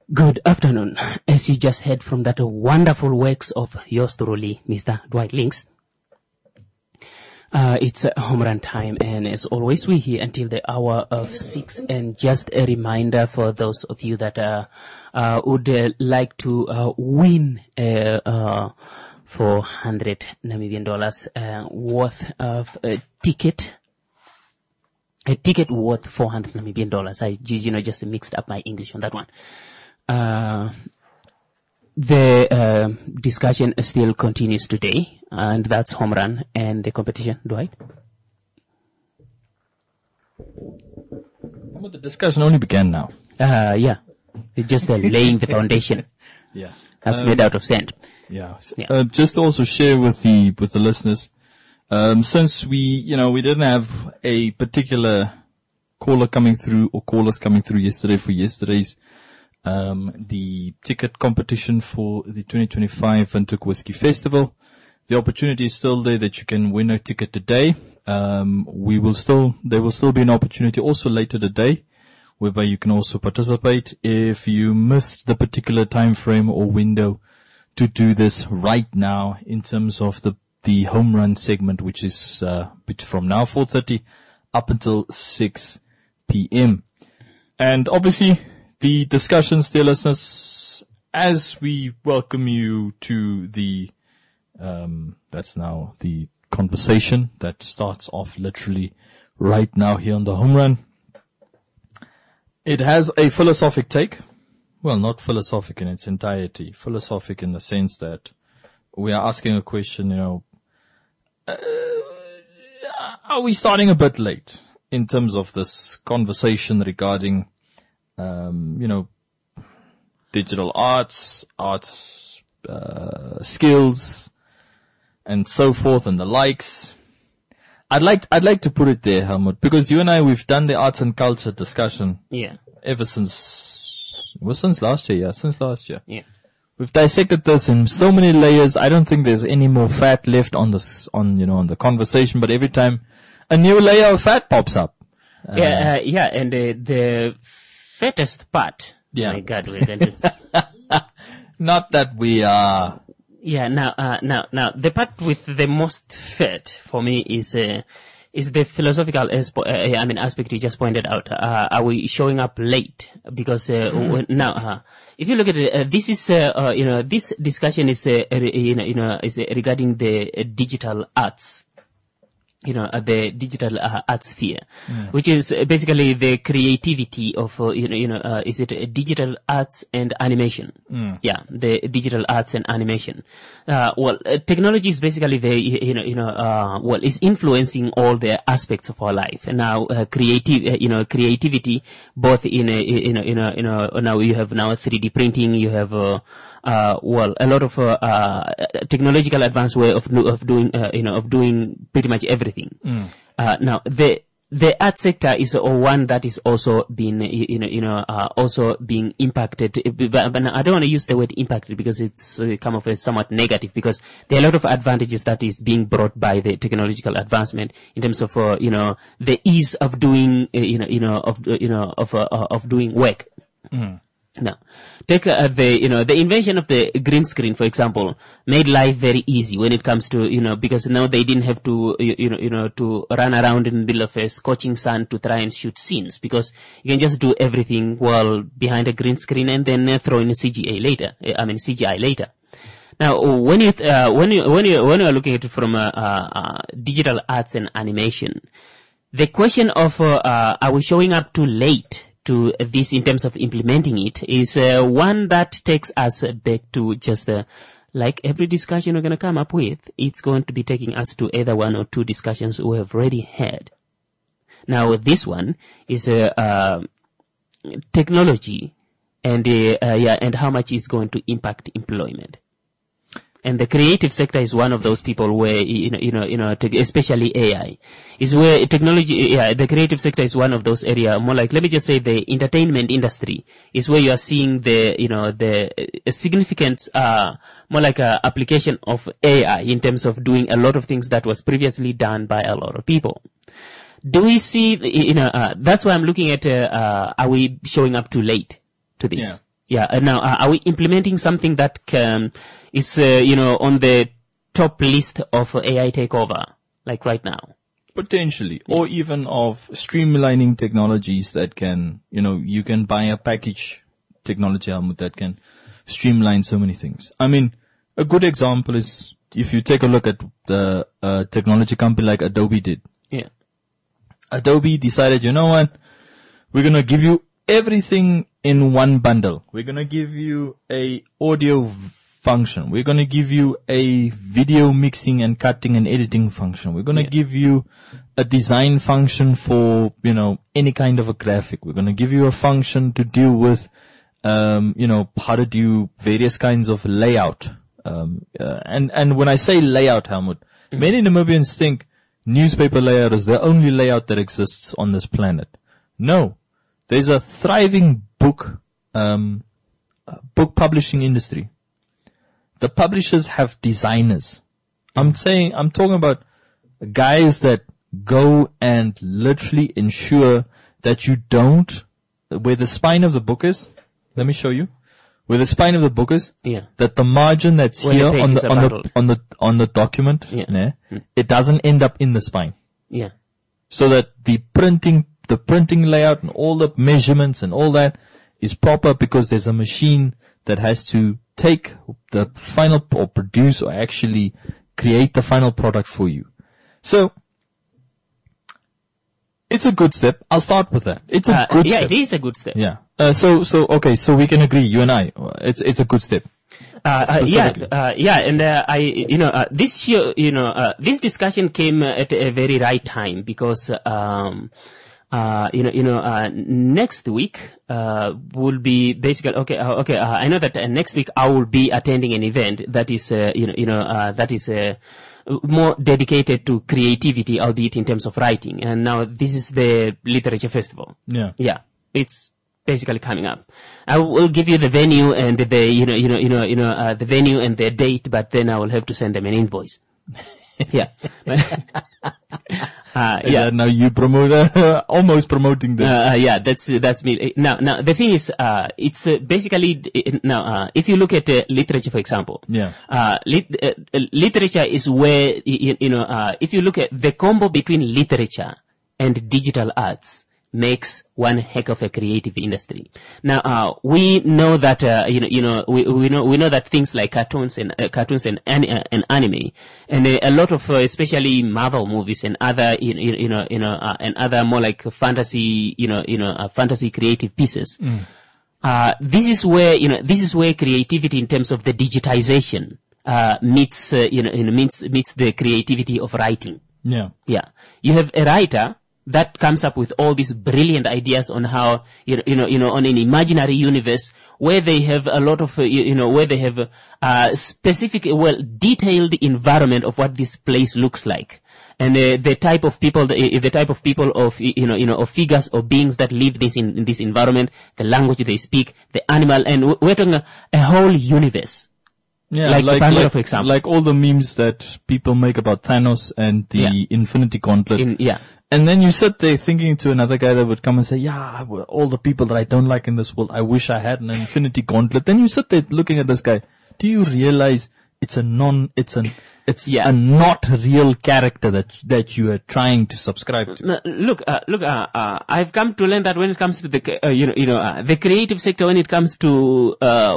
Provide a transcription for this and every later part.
Good afternoon. As you just heard from that wonderful works of yours truly, Mr. Dwight Links, it's home run time, and as always, we're here until the hour of 6. And just a reminder for those of you that would like to win 400 Namibian dollars worth of a ticket worth 400 Namibian dollars. I just mixed up my English on that one. The discussion still continues today, and that's home run and the competition. Dwight? But the discussion only began now. Yeah. It's just laying the foundation. Yeah. That's made out of sand. Yeah. Just to also share with the listeners, since we didn't have a particular caller coming through or callers coming through yesterday for yesterday's the ticket competition for the 2025 Windhoek Whiskey Festival. The opportunity is still there that you can win a ticket today. There will still be an opportunity also later today, whereby you can also participate if you missed the particular time frame or window to do this right now in terms of the home run segment, which is from now 4:30 up until 6 p.m. And obviously, the discussions, dear listeners, as we welcome you to the, that's now the conversation that starts off literally right now here on the home run. It has a philosophic take. Well, not philosophic in its entirety. Philosophic in the sense that we are asking a question, are we starting a bit late in terms of this conversation regarding digital arts, skills, and so forth and the likes. I'd like to put it there, Helmut, because you and I, we've done the arts and culture discussion. Yeah. Ever since last year. Yeah. We've dissected this in so many layers. I don't think there's any more fat left on the conversation, but every time a new layer of fat pops up. And the fattest part. Yeah. Oh my God, we're going to. Not that we are. Yeah. Now, the part with the most fat for me is the philosophical aspect you just pointed out. Are we showing up late? Because now, if you look at it, this is this discussion is is regarding the digital arts. The digital art sphere, which is basically the creativity of, is it digital arts and animation? Yeah, the digital arts and animation. Technology is basically is influencing all the aspects of our life. And now, creativity, both now you have now 3D printing, you have, a lot of, technological advanced way of doing pretty much everything. Now the art sector is one that is also being also being impacted, but I don't want to use the word impacted because it's come off as somewhat negative, because there are a lot of advantages that is being brought by the technological advancement in terms of the ease of doing of doing work. Now, take the invention of the green screen, for example, made life very easy when it comes to because now they didn't have to to run around in the middle of a scorching sun to try and shoot scenes, because you can just do everything while behind a green screen and then throw in a CGI later. Now, when you are looking at it from digital arts and animation, the question of are we showing up too late to this in terms of implementing it is one that takes us back to just like every discussion we're going to come up with, it's going to be taking us to either one or two discussions we have already had. Now, this one is technology and how much is going to impact employment. And the creative sector is one of those people where, especially AI, is where technology, the creative sector is one of those areas, more like, let me just say the entertainment industry is where you are seeing the significant, more like a application of AI in terms of doing a lot of things that was previously done by a lot of people. Do we see, that's why I'm looking at, are we showing up too late to this? Yeah. Yeah. Now, are we implementing something that is, on the top list of AI takeover, like right now? Potentially, or even of streamlining technologies that can, you can buy a package technology, Helmut, that can streamline so many things. I mean, a good example is if you take a look at the technology company like Adobe did. Yeah. Adobe decided, you know what? We're going to give you everything in one bundle. We're going to give you a audio function. We're going to give you a video mixing and cutting and editing function. We're going to give you a design function for, any kind of a graphic. We're going to give you a function to deal with, how to do various kinds of layout. And when I say layout, Helmut, many Namibians think newspaper layout is the only layout that exists on this planet. No. There's a thriving book publishing industry. The publishers have designers. I'm talking about guys that go and literally ensure that you don't, where the spine of the book is, let me show you, where the spine of the book is, that the margin that's here on the document, it doesn't end up in the spine. Yeah. So that the printing layout and all the measurements and all that is proper, because there's a machine that has to take the final or produce or actually create the final product for you. So it's a good step. I'll start with that. It's a good step. Yeah, it is a good step. Yeah. Okay. So we can agree, you and I, it's a good step. This year, this discussion came at a very right time because, next week, will be basically, I know that next week I will be attending an event that is, that is, more dedicated to creativity, albeit in terms of writing. And now this is the literature festival. Yeah. Yeah. It's basically coming up. I will give you the venue and the, the venue and the date, but then I will have to send them an invoice. Yeah. Now you promote, almost promoting them. That's me. Now, the thing is, it's basically, if you look at literature, for example, literature is where, if you look at the combo between literature and digital arts, makes one heck of a creative industry. Now, we know that, we know that things like cartoons and anime, and a lot of, especially Marvel movies and other, and other more like fantasy, fantasy creative pieces. This is where creativity in terms of the digitization, meets the creativity of writing. Yeah. Yeah. You have a writer that comes up with all these brilliant ideas on how, on an imaginary universe where they have a lot of, where they have specific, detailed environment of what this place looks like. And the type of people of figures or beings that live in this environment, the language they speak, the animal, and we're talking a whole universe. Yeah, like for example. Like all the memes that people make about Thanos and the Infinity Gauntlet. And then you sit there thinking to another guy that would come and say, all the people that I don't like in this world, I wish I had an Infinity Gauntlet. Then you sit there looking at this guy. Do you realize it's a not real character that you are trying to subscribe to? Look, I've come to learn that when it comes to the, the creative sector, when it comes to,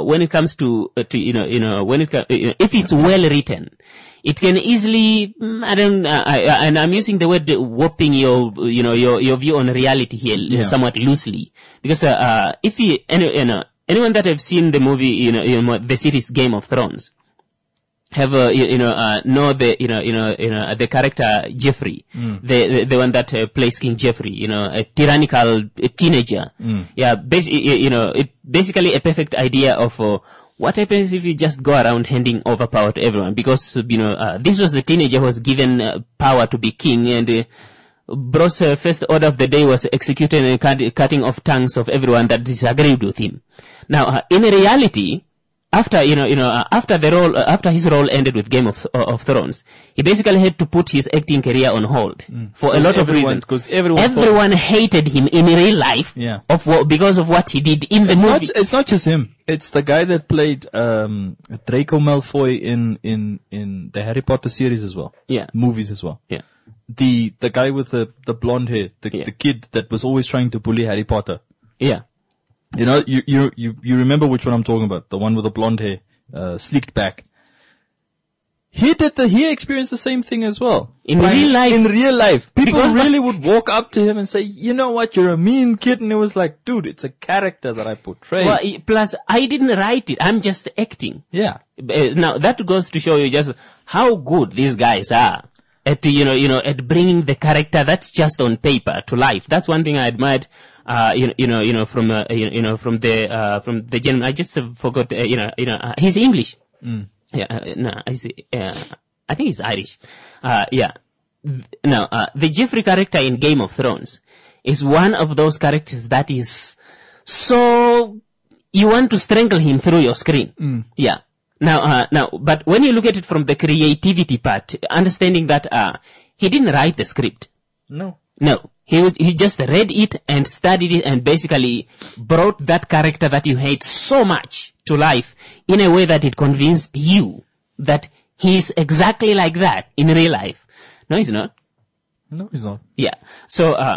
if it's well written, it can easily, and I'm using the word warping your view on reality here somewhat loosely, because anyone that have seen the movie, the series Game of Thrones, have know the character Joffrey, the one that plays King Joffrey, a tyrannical teenager. Basically a perfect idea of what happens if you just go around handing over power to everyone? Because, this was a teenager who was given power to be king, and Bro's first order of the day was executing and cutting off tongues of everyone that disagreed with him. Now, in reality, after after his role ended with Game of Thrones, he basically had to put his acting career on hold for a lot of reasons. Because everyone hated him in real life. Yeah. Because of what he did in the movie. It's not just him. It's the guy that played Draco Malfoy in the Harry Potter series as well. Yeah. Movies as well. Yeah. The guy with the blonde hair, the kid that was always trying to bully Harry Potter. Yeah. You know, you remember which one I'm talking about? The one with the blonde hair, sleeked back. He experienced the same thing as well. In real life. People really would walk up to him and say, you know what, you're a mean kid. And it was like, dude, it's a character that I portray. Well, plus, I didn't write it. I'm just acting. Yeah. Now, that goes to show you just how good these guys are at, at bringing the character that's just on paper to life. That's one thing I admired, from the gentleman. I just forgot, he's English. Yeah, I see. I think he's Irish. The Jeffrey character in Game of Thrones is one of those characters that is so you want to strangle him through your screen. Yeah. Now, but when you look at it from the creativity part, understanding that he didn't write the script. No. He just read it and studied it and basically brought that character that you hate so much to life in a way that it convinced you that he's exactly like that in real life. No, he's not. No, he's not. Yeah. So,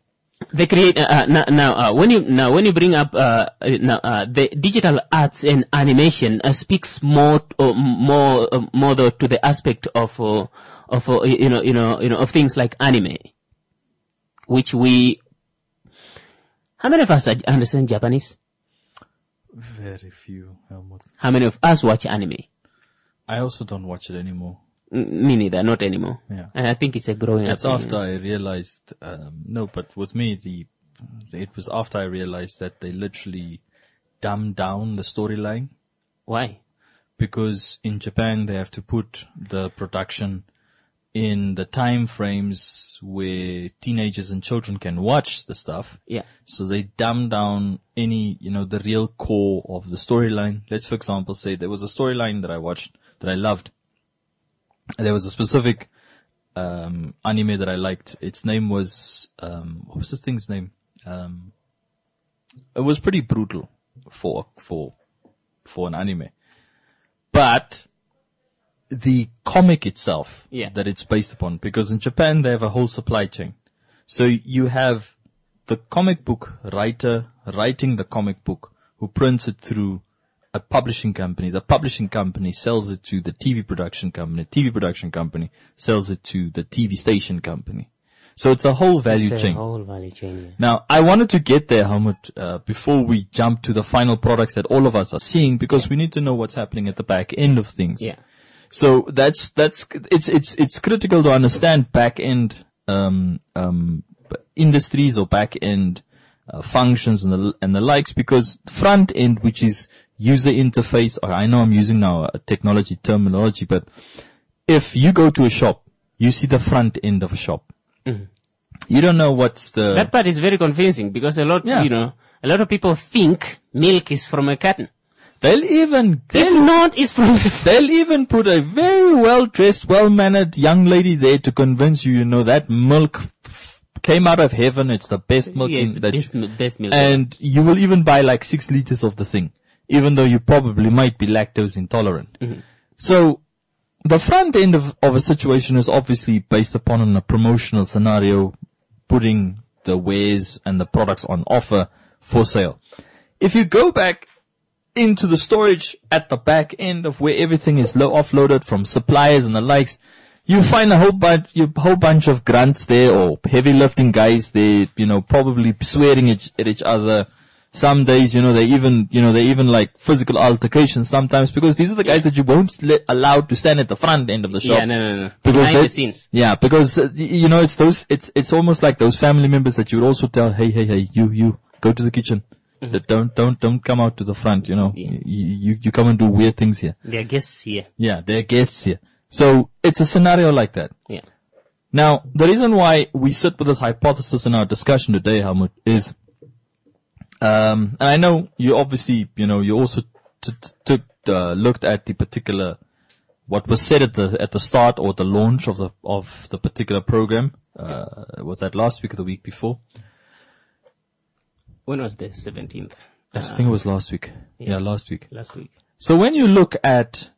when you bring up the digital arts and animation speaks more though to the aspect of things like anime, which how many of us understand Japanese? Very few. How many of us watch anime? I also don't watch it anymore. Me neither, not anymore. Yeah. And I think it's a growing up. That's after I realized, but with me, it was after I realized that they literally dumbed down the storyline. Why? Because in Japan, they have to put the production in the time frames where teenagers and children can watch the stuff. Yeah. So they dumb down any, the real core of the storyline. Let's, for example, say there was a storyline that I watched that I loved. There was a specific anime that I liked. Its name was what was this thing's name? It was pretty brutal for an anime, but the comic itself that it's based upon, because in Japan they have a whole supply chain. So you have the comic book writer writing the comic book, who prints it through a publishing company. The publishing company sells it to the TV production company. TV production company sells it to the TV station company. So it's a whole value chain. Yeah. Now, I wanted to get there, Helmut, before we jump to the final products that all of us are seeing, because we need to know what's happening at the back end of things. Yeah. So it's critical to understand back end industries or back end functions and the likes, because front end, which is user interface, or I know I'm using now a technology terminology, but if you go to a shop, you see the front end of a shop. Mm-hmm. You don't know what's that part is very confusing, because a lot of people think milk is from a carton. They'll even put a very well-dressed, well-mannered young lady there to convince you, that milk came out of heaven. It's the best milk. Best milk. And you will even buy like 6 liters of the thing, even though you probably might be lactose intolerant. Mm-hmm. So the front end of a situation is obviously based upon a promotional scenario, putting the wares and the products on offer for sale. If you go back into the storage at the back end of where everything is offloaded from suppliers and the likes, you find a whole bunch of grunts there, or heavy lifting guys there, probably swearing at each other. Some days, they even like physical altercations sometimes, because these are the guys that you won't allowed to stand at the front end of the shop. Yeah, no. Because behind the scenes. Yeah, because, it's almost like those family members that you would also tell, hey, you, go to the kitchen. Mm-hmm. Don't come out to the front, Yeah. You come and do weird things here. They're guests here. Yeah, they're guests here. So it's a scenario like that. Yeah. Now, the reason why we sit with this hypothesis in our discussion today, Helmut, is, and I know you obviously, you also took looked at the particular, what was said at the start or the launch of the particular program, was that last week or the week before? When was the 17th? I think it was last week. Yeah, last week. Last week. So when you look at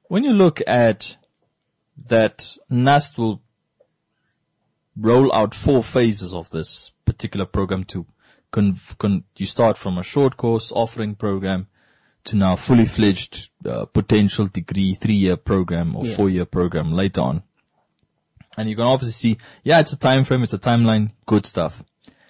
that, NAST will roll out 4 phases of this particular program to you start from a short course offering program to now fully fledged potential degree 3-year program or 4-year program later on. And you can obviously see, it's a time frame, it's a timeline, good stuff.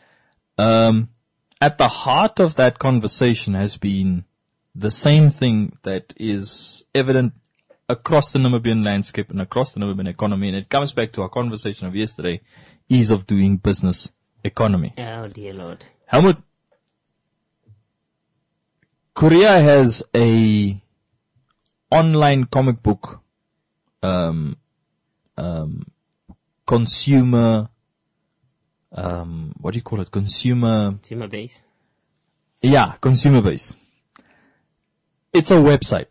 At the heart of that conversation has been the same thing that is evident across the Namibian landscape and across the Namibian economy, and it comes back to our conversation of yesterday, ease of doing business economy. Oh dear Lord. Helmut, Korea has a online comic book consumer what do you call it? Consumer base. Yeah, consumer base. It's a website.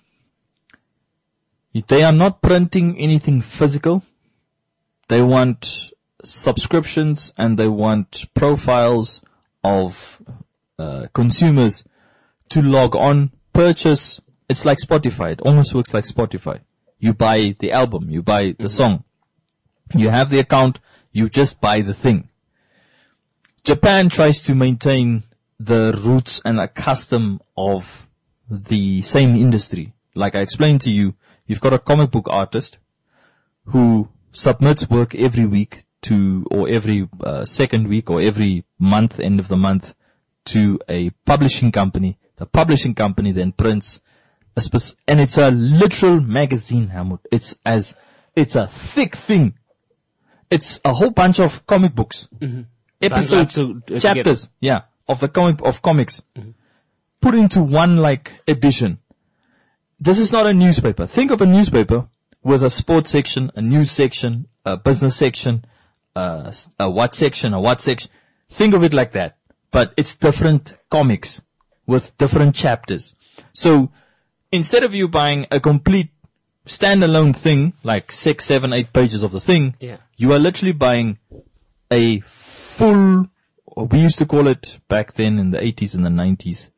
They are not printing anything physical. They want subscriptions and they want profiles of consumers to log on, purchase. It's like Spotify. It almost works like Spotify. You buy the album, you buy the song. You have the account, you just buy the thing. Japan tries to maintain the roots and a custom of the same industry. Like I explained to you, you've got a comic book artist who submits work every week or every second week or every month, end of the month, to a publishing company. The publishing company then prints and it's a literal magazine, Helmut. It's a thick thing. It's a whole bunch of comic books, episodes, chapters, of comics, put into one edition. This is not a newspaper. Think of a newspaper with a sports section, a news section, a business section, a what section. Think of it like that. But it's different comics with different chapters. So instead of you buying a complete standalone thing, like 6, 7, 8 pages of the thing, you are literally buying a full, we used to call it back then in the 80s and the 90s,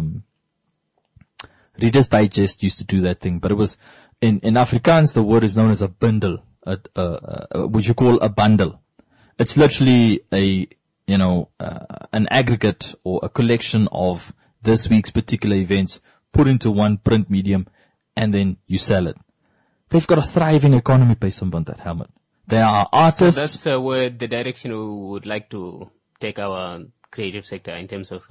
Reader's Digest used to do that thing, but it was, in Afrikaans, the word is known as a bundle, which you call a bundle. It's literally an aggregate or a collection of this week's particular events put into one print medium, and then you sell it. They've got a thriving economy based on that, Helmut. There are artists. So that's where the direction we would like to take our creative sector in terms of.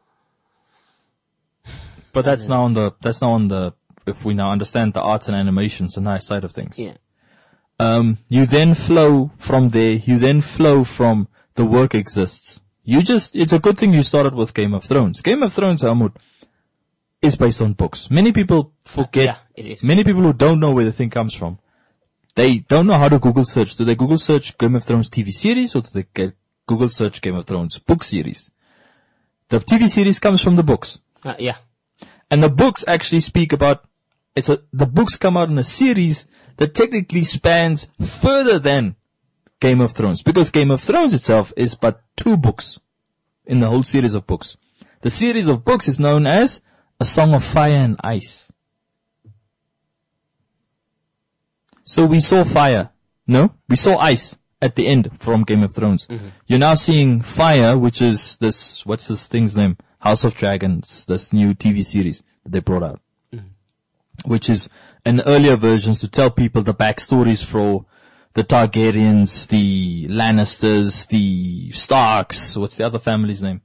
But that's now on the, if we now understand the arts and animations, the nice side of things. Yeah. You then flow from there. You then flow from the work exists. It's a good thing you started with Game of Thrones. Game of Thrones, Helmut, is based on books. Many people forget. It is. Many people who don't know where the thing comes from, they don't know how to Google search. Do they Google search Game of Thrones TV series or do they Google search Game of Thrones book series? The TV series comes from the books. And the books actually speak about, the books come out in a series that technically spans further than Game of Thrones. Because Game of Thrones itself is but 2 books in the whole series of books. The series of books is known as A Song of Fire and Ice. So we saw fire. No, we saw ice at the end from Game of Thrones. You're now seeing fire, which is this, what's this thing's name? House of Dragons, this new TV series that they brought out. Which is an earlier versions to tell people the backstories for the Targaryens, the Lannisters, the Starks. What's the other family's name?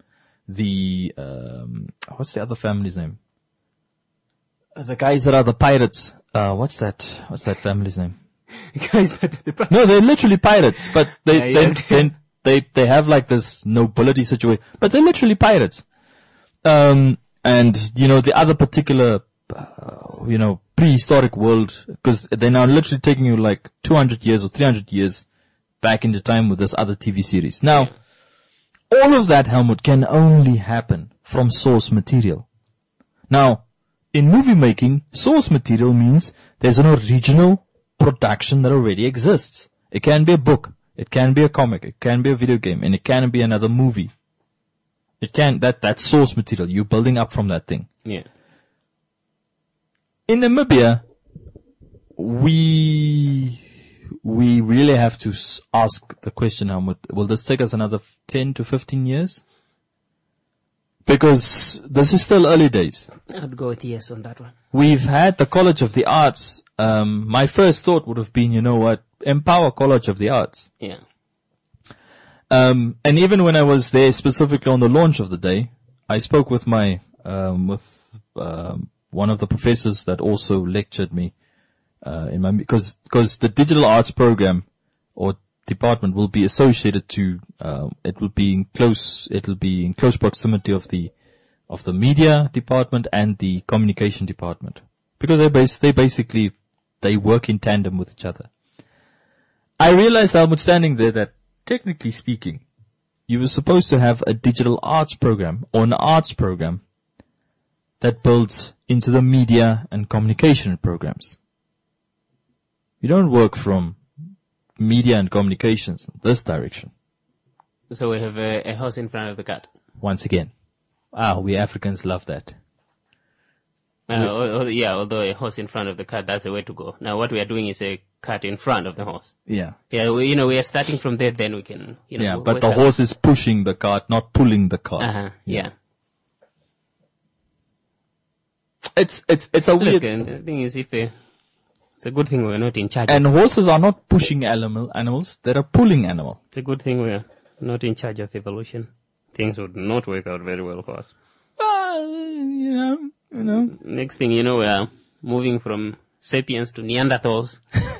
What's the other family's name? The guys that are the pirates. What's that family's name? Guys that are the pirates. No, they're literally pirates, but they have this nobility situation, but they're literally pirates. And, the other particular, prehistoric world, because they're now literally taking you 200 years or 300 years back into time with this other TV series. Now, all of that, Helmut, can only happen from source material. Now, in movie making, source material means there's an original production that already exists. It can be a book, it can be a comic, it can be a video game, and it can be another movie. That's source material. You're building up from that thing. Yeah. In Namibia, we really have to ask the question, Helmut, will this take us another 10 to 15 years? Because this is still early days. I'd go with yes on that one. We've had the College of the Arts. My first thought would have been, you know what, empower College of the Arts. Yeah. And even when I was there specifically on the launch of the day, I spoke with one of the professors that also lectured me, because the digital arts program or department will be associated to, it'll be in close proximity of the media department and the communication department, because they work in tandem with each other. I realized, Helmut, standing there, that technically speaking, you were supposed to have a digital arts program or an arts program that builds into the media and communication programs. You don't work from media and communications in this direction. So we have a horse in front of the cart. Once again. We Africans love that. Although a horse in front of the cart, that's the way to go. Now what we are doing is a cart in front of the horse. Yeah. Yeah, we are starting from there, then we can, Yeah, but the horse is pushing the cart, not pulling the cart. Yeah. It's a weird... Look, the thing is, it's a good thing we're not in charge. And horses are not pushing animals, they're a pulling animal. It's a good thing we're not in charge of evolution. Things would not work out very well for us. You know. Next thing you know, we are moving from sapiens to Neanderthals.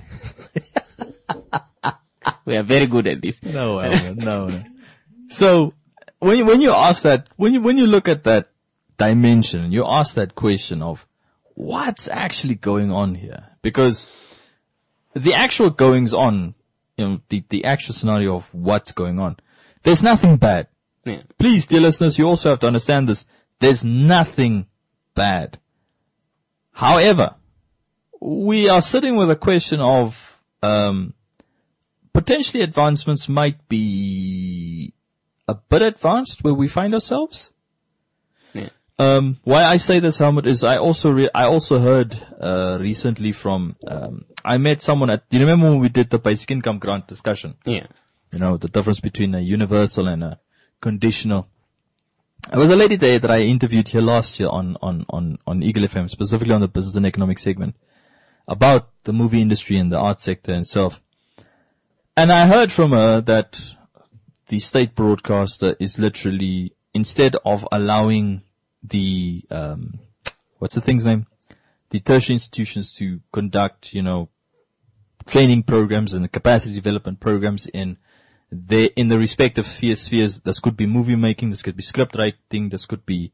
We are very good at this. No. So, when you ask that, when you look at that dimension, you ask that question of what's actually going on here? Because the actual goings on, the actual scenario of what's going on, there's nothing bad. Yeah. Please, dear listeners, you also have to understand this. There's nothing bad. However, we are sitting with a question of, potentially advancements might be a bit advanced where we find ourselves. Yeah. Why I say this, Helmut, is I also heard, recently from, I met someone do you remember when we did the basic income grant discussion? Yeah. The difference between a universal and a conditional. There was a lady there that I interviewed here last year on Eagle FM, specifically on the business and economic segment, about the movie industry and the art sector itself. And I heard from her that the state broadcaster is literally, instead of allowing the, what's the thing's name? The tertiary institutions to conduct, training programs and capacity development programs in the respective spheres. This could be movie making, this could be script writing, this could be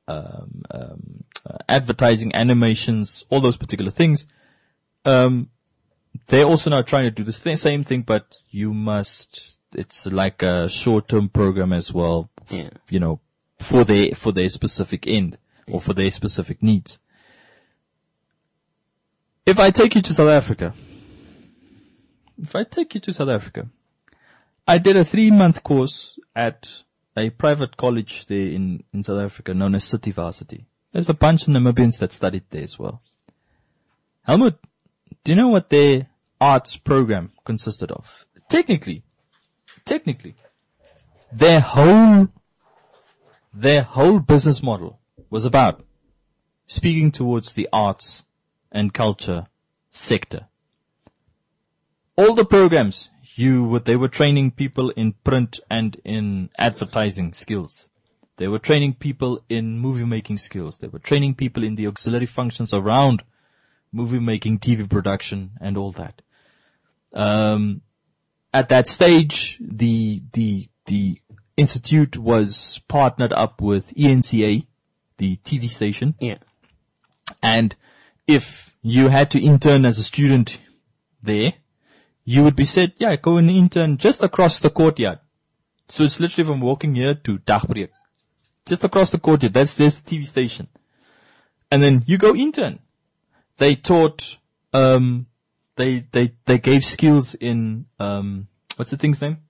advertising, animations, all those particular things. They're also now trying to do the same thing, but it's like a short-term program as well, for their specific end or for their specific needs. If I take you to South Africa, I did a 3-month course at a private college there in South Africa known as City Varsity. There's a bunch of Namibians that studied there as well. Helmut, do you know what their arts program consisted of? Technically, their whole business model was about speaking towards the arts and culture sector. All the programs, they were training people in print and in advertising skills. They were training people in movie making skills. They were training people in the auxiliary functions around movie making, TV production, and all that. At that stage, the institute was partnered up with ENCA, the TV station. Yeah. And if you had to intern as a student there, you would be said, go and intern just across the courtyard. So it's literally from walking here to Dagbreek. Just across the courtyard. There's the TV station. And then you go intern. They taught, they gave skills in, what's the thing's name?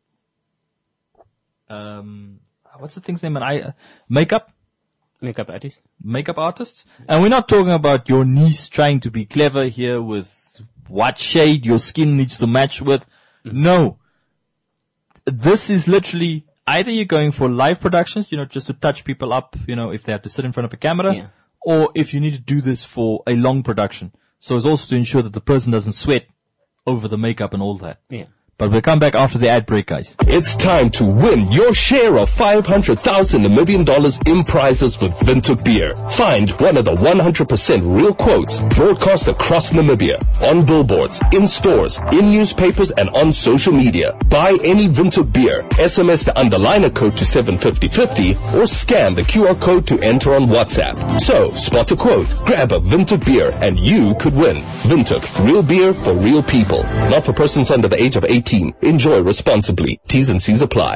What's the thing's name? Makeup Makeup artist. And we're not talking about your niece trying to be clever here with what shade your skin needs to match with. No. This is literally either you're going for live productions, just to touch people up, if they have to sit in front of a camera, or if you need to do this for a long production. So it's also to ensure that the person doesn't sweat over the makeup and all that. Yeah. But we'll come back after the ad break, guys. It's time to win your share of 500,000 Namibian dollars in prizes with Windhoek Beer. Find one of the 100% real quotes broadcast across Namibia, on billboards, in stores, in newspapers, and on social media. Buy any Windhoek Beer, SMS the underliner code to 75050, or scan the QR code to enter on WhatsApp. So, spot a quote, grab a Windhoek Beer, and you could win. Windhoek, real beer for real people. Not for persons under the age of 18. Enjoy responsibly. T's and C's apply.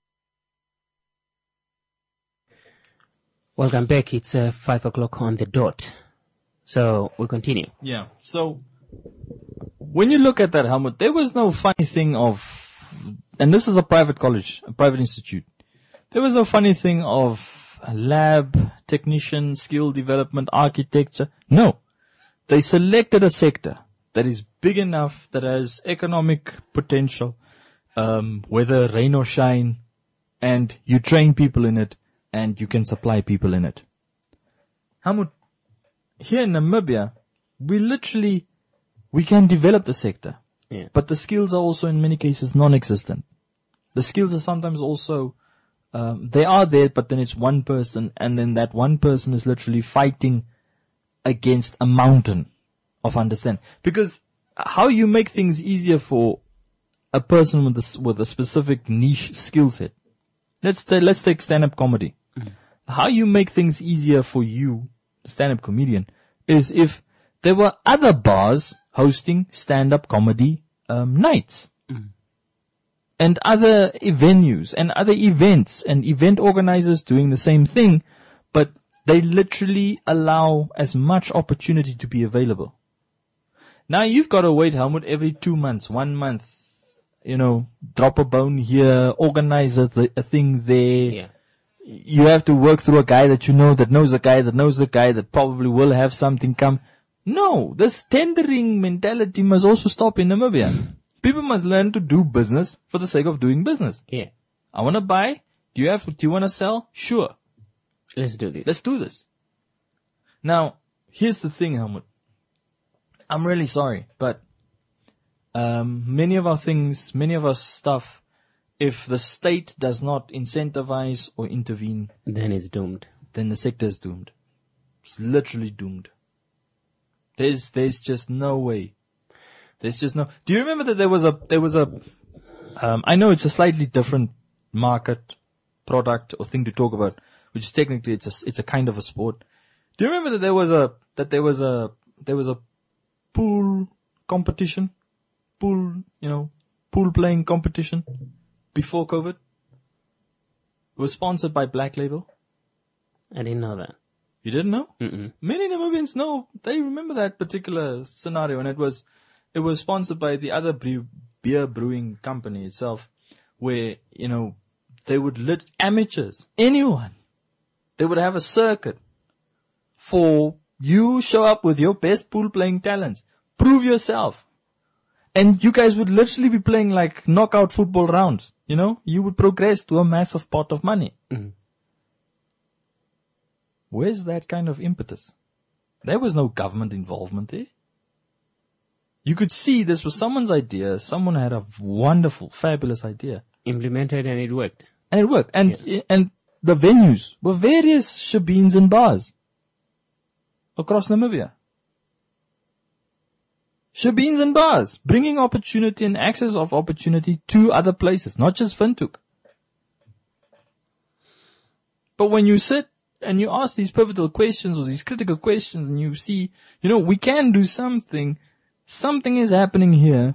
Welcome back. It's 5 o'clock on the dot. So we continue. Yeah. So when you look at that, Helmut, there was no funny thing of, and this is a private college, a private institute. There was no funny thing of a lab, technician, skill development, architecture. No. They selected a sector that is big enough, that has economic potential, whether rain or shine, and you train people in it, and you can supply people in it. Helmut, here in Namibia, we can develop the sector, but the skills are also in many cases non-existent. The skills are sometimes also, they are there, but then it's one person, and then that one person is literally fighting against a mountain of understanding. Because how you make things easier for a person with a specific niche skill set. Let's take stand-up comedy. How you make things easier for you, the stand-up comedian, is if there were other bars hosting stand-up comedy nights. And other venues and other events and event organizers doing the same thing, but they literally allow as much opportunity to be available. Now you've got to wait, Helmut, every 2 months, 1 month, drop a bone here, organize a thing there. Yeah. You have to work through a guy that that knows a guy that knows a guy that probably will have something come. No, this tendering mentality must also stop in Namibia. People must learn to do business for the sake of doing business. Yeah. I want to buy. Do you want to sell? Sure. Let's do this. Let's do this. Now, here's the thing, Helmut. I'm really sorry, but many of our stuff, if the state does not incentivize or intervene, then it's doomed. Then the sector is doomed. It's literally doomed. There's just no way. There's just no. Do you remember that there was a I know it's a slightly different market, product, or thing to talk about, which is technically it's a kind of a sport. Do you remember that there was a pool competition, pool playing competition before COVID? It was sponsored by Black Label. I didn't know that. You didn't know? Mm-mm. Many Namibians know. They remember that particular scenario, and it was sponsored by the other beer brewing company itself, where they would let amateurs, anyone, they would have a circuit for you show up with your best pool playing talents. Prove yourself. And you guys would literally be playing like knockout football rounds. You would progress to a massive pot of money. Mm-hmm. Where's that kind of impetus? There was no government involvement there. You could see this was someone's idea. Someone had a wonderful, fabulous idea. Implemented and it worked. And it worked. And the venues were various shebeens and bars across Namibia. Shebeens and bars, bringing opportunity and access of opportunity to other places, not just Windhoek. But when you sit and you ask these pivotal questions or these critical questions and you see, we can do something, something is happening here.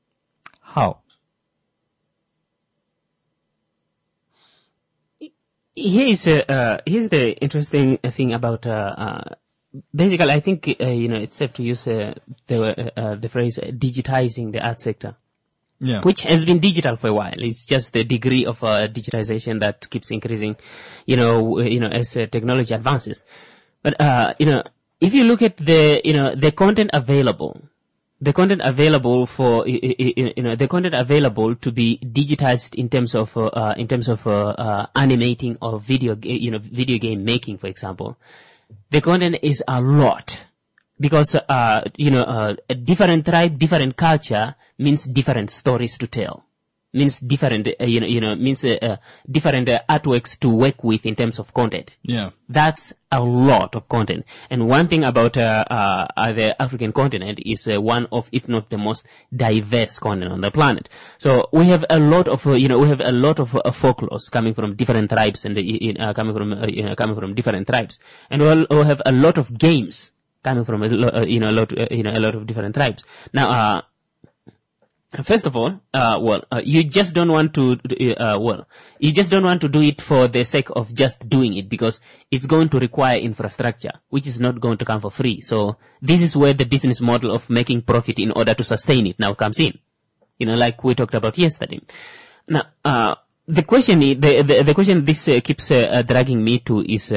How? here's the interesting thing about basically, I think it's safe to use the phrase digitizing the art sector. Yeah. Which has been digital for a while. It's just the degree of digitization that keeps increasing, as technology advances. But if you look at the content available for the content available to be digitized in terms of animating or video game making, for example, the content is a lot. Because, a different tribe, different culture means different stories to tell. Means different, different artworks to work with in terms of content. Yeah. That's a lot of content. And one thing about, the African continent is one of, if not the most diverse continent on the planet. So we have a lot of, folklores coming from different tribes and, coming from different tribes. And we'll have a lot of games coming from a lot of different tribes. Now, first of all, you just don't want to, you just don't want to do it for the sake of just doing it, because it's going to require infrastructure, which is not going to come for free. So this is where the business model of making profit in order to sustain it now comes in. Like we talked about yesterday. Now, the question this keeps dragging me to is,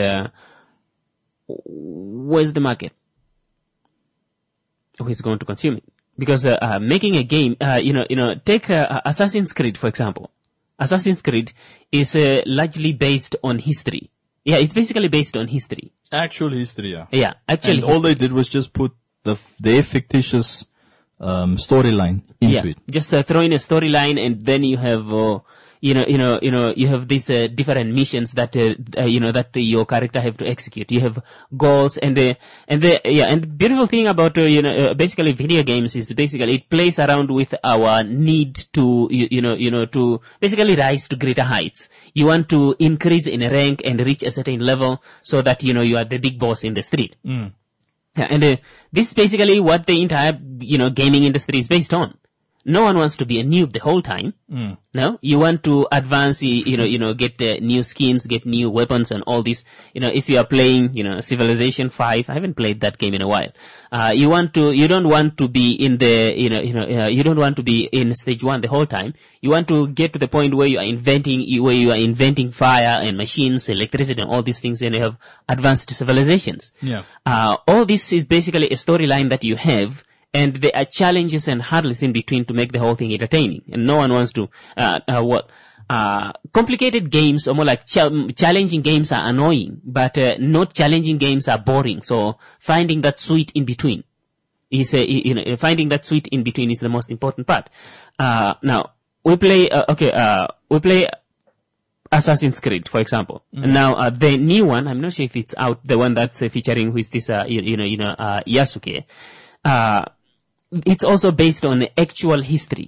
where's the market? Who is going to consume it? Because making a game, take Assassin's Creed, for example. Assassin's Creed is largely based on history. Yeah, it's basically based on history. Actual history, yeah. Yeah, actually. And all they did was just put their fictitious storyline into it. Just throw in a storyline, and then you have you have these different missions that that your character have to execute. You have goals, and the beautiful thing about basically video games is basically it plays around with our need to to basically rise to greater heights. You want to increase in rank and reach a certain level so that you are the big boss in the street. Mm. Yeah, and this is basically what the entire gaming industry is based on. No one wants to be a noob the whole time. Mm. No, you want to advance, get new skins, get new weapons and all this. If you are playing, Civilization 5, I haven't played that game in a while. You don't want to be in the, you don't want to be in stage 1 the whole time. You want to get to the point where you are inventing fire and machines, electricity and all these things, and you have advanced civilizations. Yeah. All this is basically a storyline that you have. And there are challenges and hurdles in between to make the whole thing entertaining. And no one wants to, complicated games, or more like challenging games are annoying, but, not challenging games are boring. So finding that sweet in between is, finding that sweet in between is the most important part. Now, we play Assassin's Creed, for example. Mm-hmm. Now, the new one, I'm not sure if it's out, the one that's featuring who is this, Yasuke. It's also based on actual history.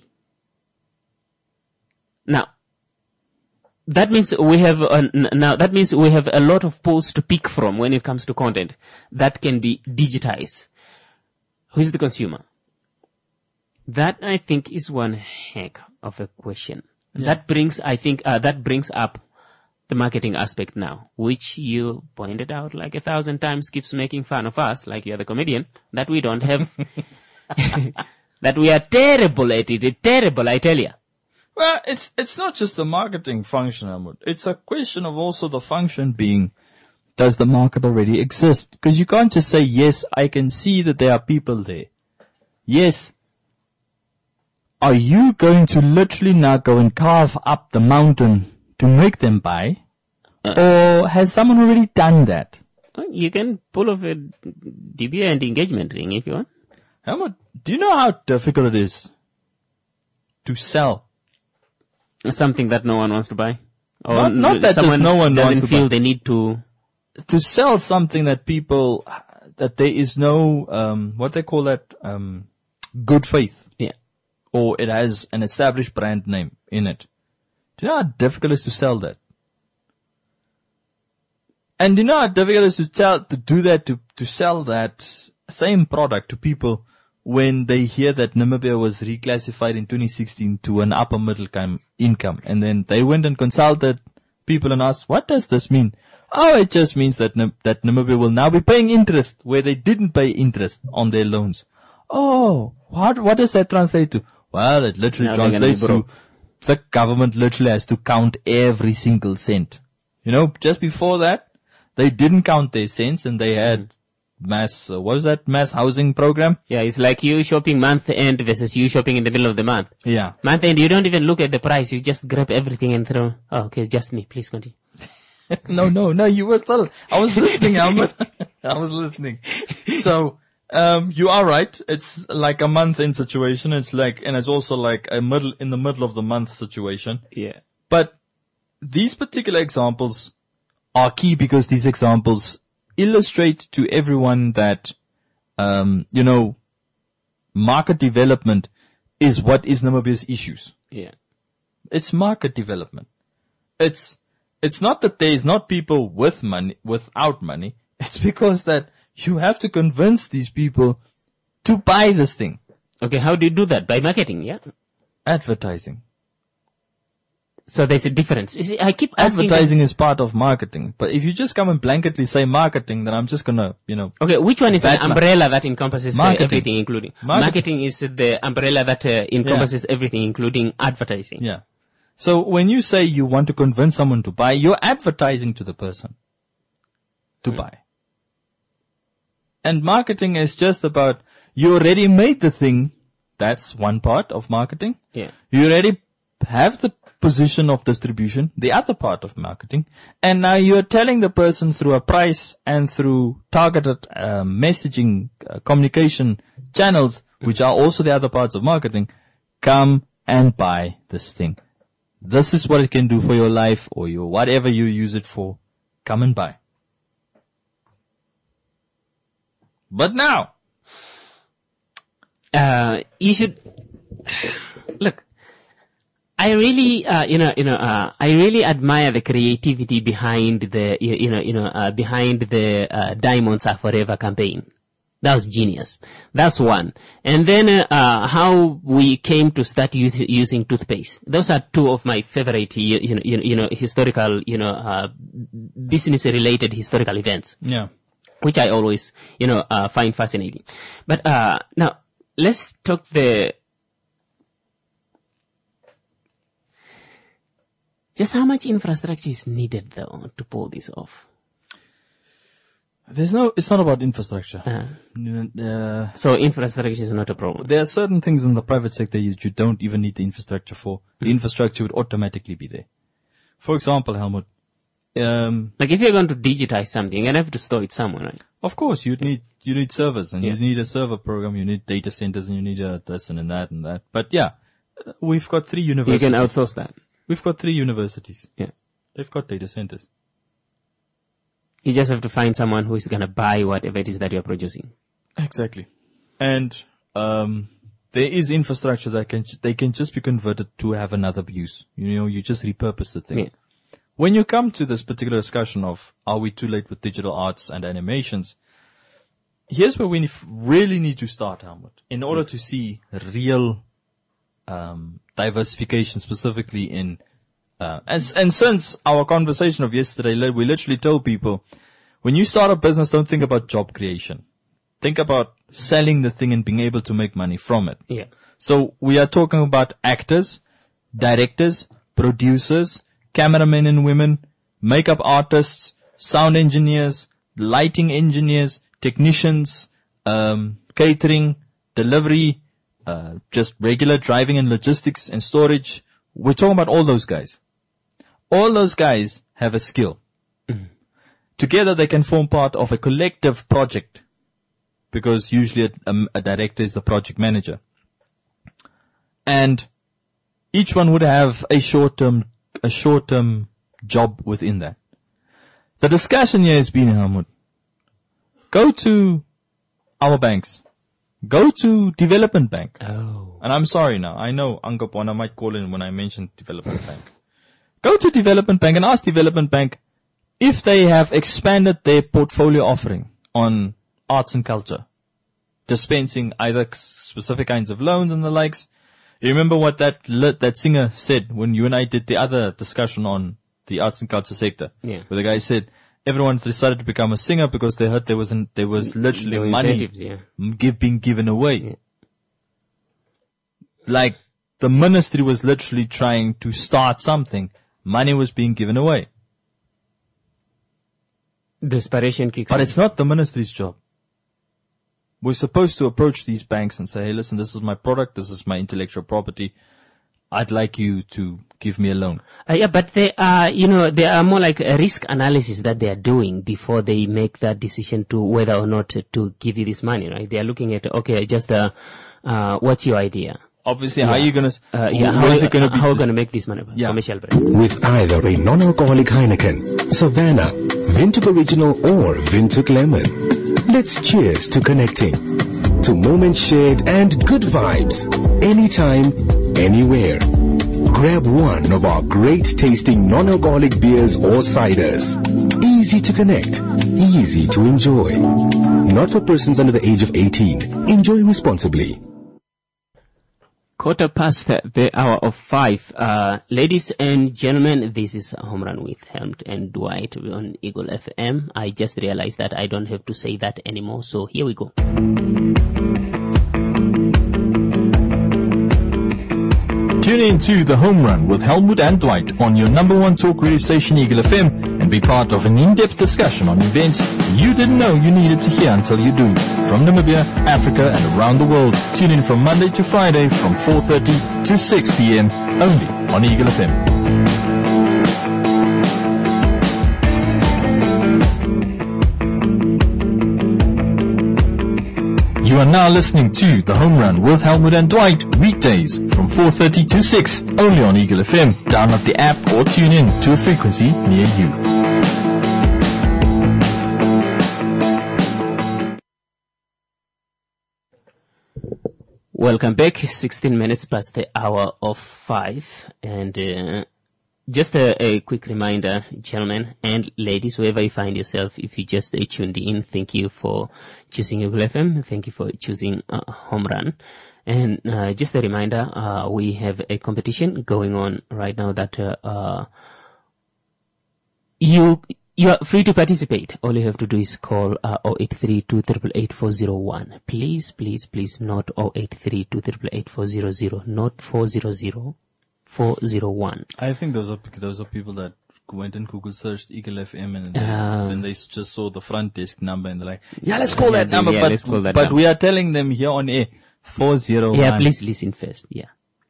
Now, that means we have a lot of pools to pick from when it comes to content that can be digitized. Who is the consumer? That, I think, is one heck of a question. Yeah. That brings up the marketing aspect now, which you pointed out like 1,000 times, keeps making fun of us, like you're the comedian, that we don't have, that we are terrible at it. Terrible, I tell you. Well, it's not just the marketing function, Ahmad. It's a question of also the function being, does the market already exist? Because you can't just say, yes, I can see that there are people there. Yes. Are you going to literally now go and carve up the mountain to make them buy? Or has someone already done that? You can pull off a DBA and engagement ring if you want. Ahmad, do you know how difficult it is to sell something that no one wants to buy? Or not that just no one wants to buy. Doesn't feel the need to sell something that people, that there is no, what they call that, good faith. Yeah. Or it has an established brand name in it. Do you know how difficult it is to sell that? And do you know how difficult it is to sell that same product to people when they hear that Namibia was reclassified in 2016 to an upper middle income, and then they went and consulted people and ask, what does this mean? Oh, it just means that that Namibia will now be paying interest where they didn't pay interest on their loans. Oh, what does that translate to? Well, it literally Now they're gonna translates be to broke. the government literally has to count every single cent. You know, just before that, they didn't count their cents and they had mass housing program? Yeah, it's like you shopping month end versus you shopping in the middle of the month. Yeah. Month end, you don't even look at the price. You just grab everything and throw. Oh, okay, just me. Please continue. No, you were still, I was listening, Albert. I was listening. So, you are right. It's like a month in situation. It's like, and it's also like in the middle of the month situation. Yeah. But these particular examples are key because these examples illustrate to everyone that, market development is what is Namibia's issues. Yeah. It's market development. It's not that there's not people with money, without money. It's because that you have to convince these people to buy this thing. Okay, how do you do that? By marketing, yeah? Advertising. So there's a difference. You see, I keep asking. Advertising is part of marketing. But if you just come and blanketly say marketing, then I'm just gonna, Okay, which one is an Bad umbrella that encompasses Marketing. everything, including? Marketing. Is the umbrella that encompasses everything, including advertising. Yeah. So when you say you want to convince someone to buy, you're advertising to the person to buy. And marketing is just about, you already made the thing. That's one part of marketing. Yeah. You already have the position of distribution, the other part of marketing. And now you're telling the person through a price and through targeted messaging, communication channels, which are also the other parts of marketing, come and buy this thing. This is what it can do for your life or your whatever you use it for. Come and buy. But now, you should look. I really, I really admire the creativity behind the, behind the Diamonds Are Forever campaign. That was genius. That's one. And then how we came to start using toothpaste. Those are two of my favorite, historical, business-related historical events. yeah. Which I always, find fascinating. But now let's talk just how much infrastructure is needed though to pull this off. It's not about infrastructure. So infrastructure is not a problem. There are certain things in the private sector you don't even need the infrastructure for. The infrastructure would automatically be there. For example, Helmut, Like if you're going to digitize something, you're going to have to store it somewhere, right? of course you need servers and Yeah. you need a server program, you need data centers and you need this and that and that. But yeah, we've got 3 You universities. can outsource that. We've got 3 universities. Yeah. They've got data centers. You just have to find someone who is going to buy whatever it is that you're producing. Exactly. And there is infrastructure that they can just be converted to have another use. You just repurpose the thing. Yeah. When you come to this particular discussion of are we too late with digital arts and animations, here's where we really need to start, Helmut, in order to see real diversification specifically in and since our conversation of yesterday, we literally told people, when you start a business, don't think about job creation. Think about selling the thing and being able to make money from it. Yeah. So we are talking about actors, directors, producers, cameramen and women, makeup artists, sound engineers, lighting engineers, technicians, catering, delivery, just regular driving and logistics and storage. We're talking about all those guys. All those guys have a skill. Mm-hmm. Together they can form part of a collective project because usually a director is the project manager. And each one would have a short-term job within that. The discussion here has been, Helmut, go to our banks. Go to Development Bank. Oh. And I'm sorry now. I know Angapwana might call in when I mention Development Bank. Go to Development Bank and ask Development Bank if they have expanded their portfolio offering on arts and culture, dispensing either specific kinds of loans and the likes. You remember what that singer said when you and I did the other discussion on the arts and culture sector. Yeah. Where the guy said everyone decided to become a singer because they heard there was literally No money incentives, yeah. being given away. Yeah. Like the ministry was literally trying to start something. Money was being given away. Desperation kicks But in. it's not the ministry's job. We're supposed to approach these banks and say, hey, listen, this is my product. This is my intellectual property. I'd like you to give me a loan. Yeah, but they are, they are more like a risk analysis that they are doing before they make that decision to whether or not to give you this money, right? They are looking at, okay, just, what's your idea? Obviously, how are you going to, How is it going to be? How are going to make this money? Yeah. Commercial break. With either a non-alcoholic Heineken, Savannah, Windhoek Original or Windhoek Lemon. Let's cheers to connecting, to moments shared and good vibes, anytime, anywhere. Grab one of our great tasting non-alcoholic beers or ciders. Easy to connect, easy to enjoy. Not for persons under the age of 18. Enjoy responsibly. 5:15, the hour of 5. Ladies and gentlemen, this is Home Run with Helmut and Dwight on Eagle FM. I just realized that I don't have to say that anymore, so here we go. Tune in to The Home Run with Helmut and Dwight on your number one talk radio station, Eagle FM, and be part of an in-depth discussion on events you didn't know you needed to hear until you do. From Namibia, Africa, and around the world. Tune in from Monday to Friday from 4:30 to 6 p.m. only on Eagle FM. You are now listening to The Home Run with Helmut and Dwight, weekdays from 4:30 to 6, only on Eagle FM. Download the app or tune in to a frequency near you. Welcome back. 16 minutes past the hour of 5. And just a quick reminder, gentlemen and ladies, wherever you find yourself, if you just tuned in, thank you for choosing Eagle FM. Thank you for choosing Home Run. And just a reminder, we have a competition going on right now that you are free to participate. All you have to do is call 083-288-401. Please, not 083-288-400, not 400. 401. I think those are people that went and Google searched Eagle FM and then they just saw the front desk number and they're like, yeah, let's call that number. Let's call that but number. We are telling them here on air 401. Yeah, please listen first. Yeah.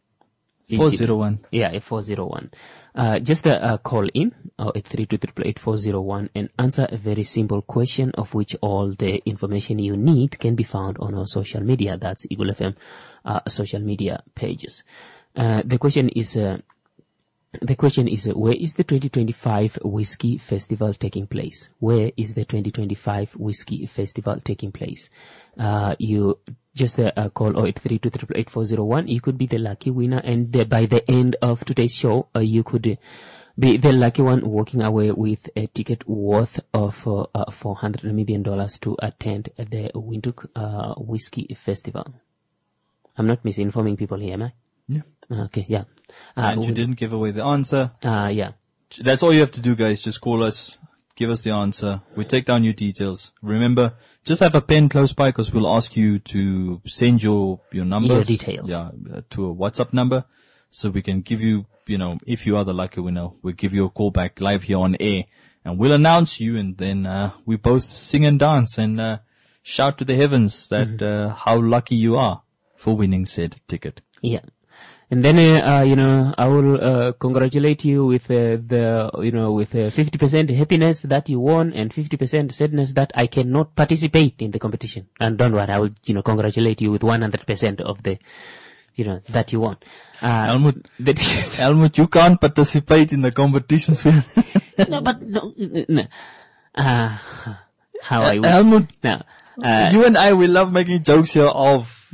401. Yeah, 401. Just call in 083-288-401 and answer a very simple question, of which all the information you need can be found on our social media. That's Eagle FM social media pages. The question is, where is the 2025 Whiskey Festival taking place? Where is the 2025 Whiskey Festival taking place? You just call 083-288-401. You could be the lucky winner, and by the end of today's show, you could be the lucky one walking away with a ticket worth of $400 Namibian to attend the Windhoek Whiskey Festival. I'm not misinforming people here, am I? Yeah. Okay, yeah. And you didn't give away the answer. Yeah. That's all you have to do, guys. Just call us. Give us the answer. We take down your details. Remember, just have a pen close by because we'll ask you to send your numbers. Your details. Yeah, to a WhatsApp number. So we can give you, if you are the lucky winner, we'll give you a call back live here on air. And we'll announce you and then we both sing and dance and shout to the heavens that how lucky you are for winning said ticket. Yeah. And then, I will congratulate you with with 50% happiness that you won and 50% sadness that I cannot participate in the competition. And don't worry, I will, congratulate you with 100% of the, that you won. Helmut, you can't participate in the competitions. No. How I will. Helmut, No. you and I, we love making jokes here of,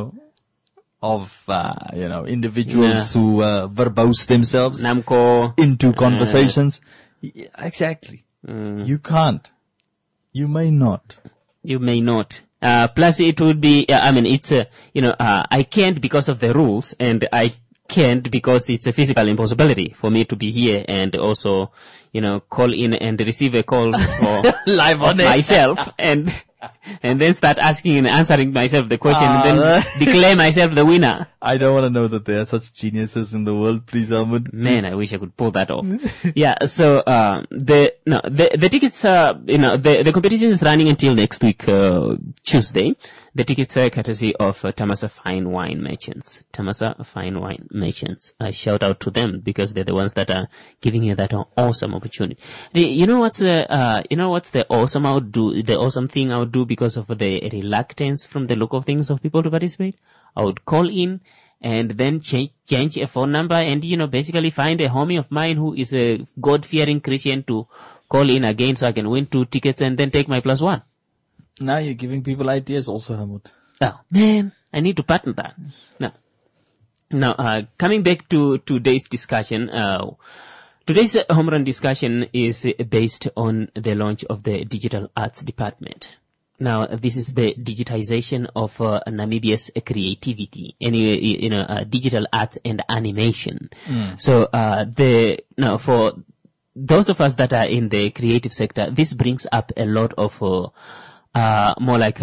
individuals who verbose themselves Namco into conversations. Yeah, exactly. You can't. You may not. You may not. Plus it would be, it's, I can't because of the rules, and I can't because it's a physical impossibility for me to be here and also, call in and receive a call for Live on it. myself and then start asking and answering myself the question and then declare myself the winner. I don't want to know that there are such geniuses in the world, please, Ahmed. Man, I wish I could pull that off. Yeah, so, the tickets, the competition is running until next week, Tuesday. The tickets are courtesy of Tamasa Fine Wine Merchants. Tamasa Fine Wine Merchants. I shout out to them because they're the ones that are giving you that awesome opportunity. You know what's the awesome thing I would do because of the reluctance from the look of things of people to participate? I would call in and then change a phone number and, basically find a homie of mine who is a God-fearing Christian to call in again so I can win 2 tickets and then take my +1. Now you're giving people ideas also, Ahmed. Oh, man, I need to patent that. Now, coming back to today's discussion, today's home run discussion is based on the launch of the Digital Arts Department. Now, this is the digitization of Namibia's creativity, anyway, digital arts and animation. So, for those of us that are in the creative sector, this brings up a lot of more like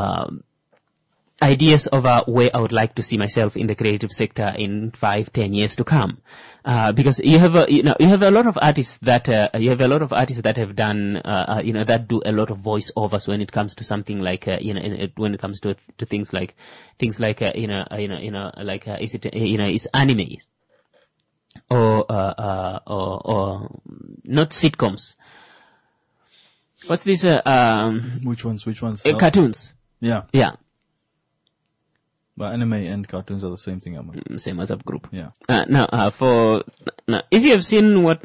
ideas of where I would like to see myself in the creative sector in 5-10 years to come. Because you have a lot of artists that have done, that do a lot of voiceovers when it comes to something like, when it comes to things like, is anime. Or not sitcoms. What's this, Which ones? cartoons. Yeah. Yeah. Well, anime and cartoons are the same thing, Ahmed. Same WhatsApp group. Yeah. Now, if you have seen what,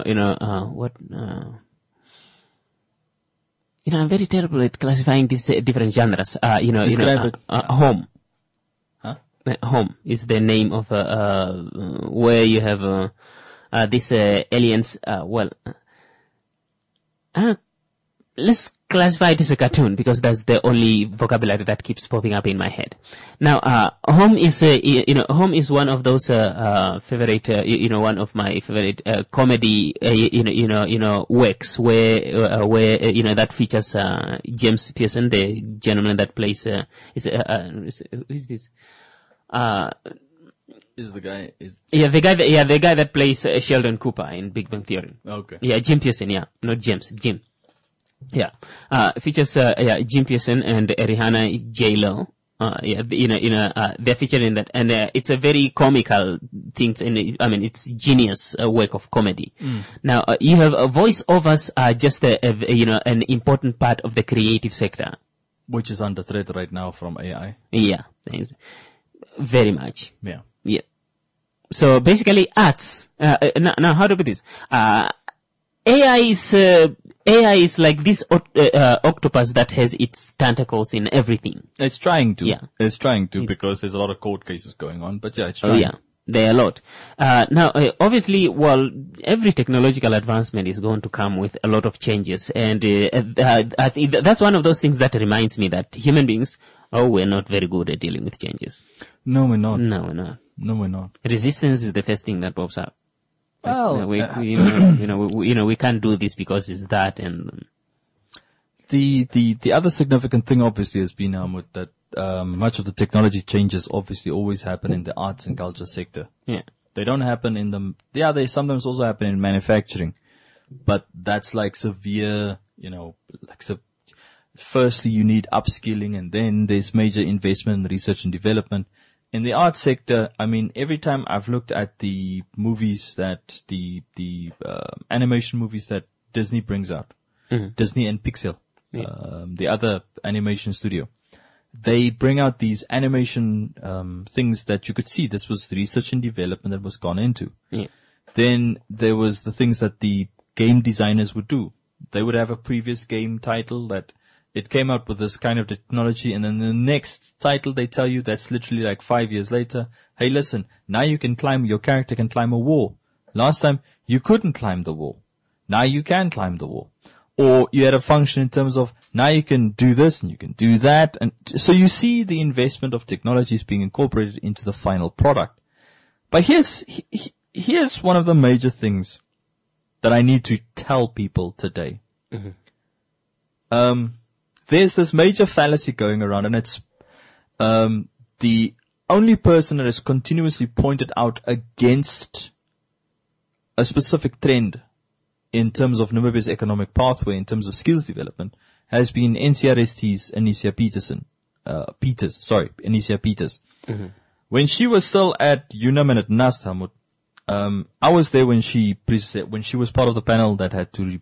I'm very terrible at classifying these different genres. Describe it. Home. Huh? Home is the name of, where you have, these, aliens, let's classify it as a cartoon because that's the only vocabulary that keeps popping up in my head. Now, home is, home is one of those, favorite, one of my favorite, comedy, works where, that features, James Pearson, the gentleman that plays, who is this? The guy that plays Sheldon Cooper in Big Bang Theory. Okay. Yeah, Jim Pearson, yeah. Not James, Jim. Yeah. Features, Jim Pearson and Rihanna J-Lo. They're featured in that. And, it's a very comical thing. It's genius work of comedy. Now, you have voiceovers are just an important part of the creative sector. Which is under threat right now from AI. Yeah. Very much. Yeah. Yeah. So basically arts, now how to put this? AI is like this octopus that has its tentacles in everything. It's trying to. Yeah. It's trying to because there's a lot of court cases going on. But yeah, it's trying. Yeah. There are a lot. Now, obviously, every technological advancement is going to come with a lot of changes. And, I think that's one of those things that reminds me that human beings, we're not very good at dealing with changes. No, we're not. No, we're not. No, we're not. Resistance is the first thing that pops up. Well, we can't do this because it's that. And the other significant thing obviously has been, Ahmed, that much of the technology changes obviously always happen in the arts and culture sector. Yeah. They don't happen they sometimes also happen in manufacturing, but that's like severe, firstly you need upskilling and then there's major investment in research and development. In the arts sector, every time I've looked at the movies that the animation movies that Disney brings out, Disney and Pixel, the other animation studio, they bring out these animation things that you could see. This was research and development that was gone into. Yeah. Then there was the things that the game designers would do. They would have a previous game title that it came out with this kind of technology, and then the next title they tell you that's literally like 5 years later. Hey, listen, now your character can climb a wall. Last time you couldn't climb the wall. Now you can climb the wall. Or you had a function in terms of now you can do this and you can do that. And so you see the investment of technologies being incorporated into the final product. But here's one of the major things that I need to tell people today. There's this major fallacy going around, and it's the only person that has continuously pointed out against a specific trend in terms of Namibia's economic pathway, in terms of skills development, has been NCRST's Anicia Peters. When she was still at UNAM and at NUST, Helmut, I was there when she was part of the panel that had to,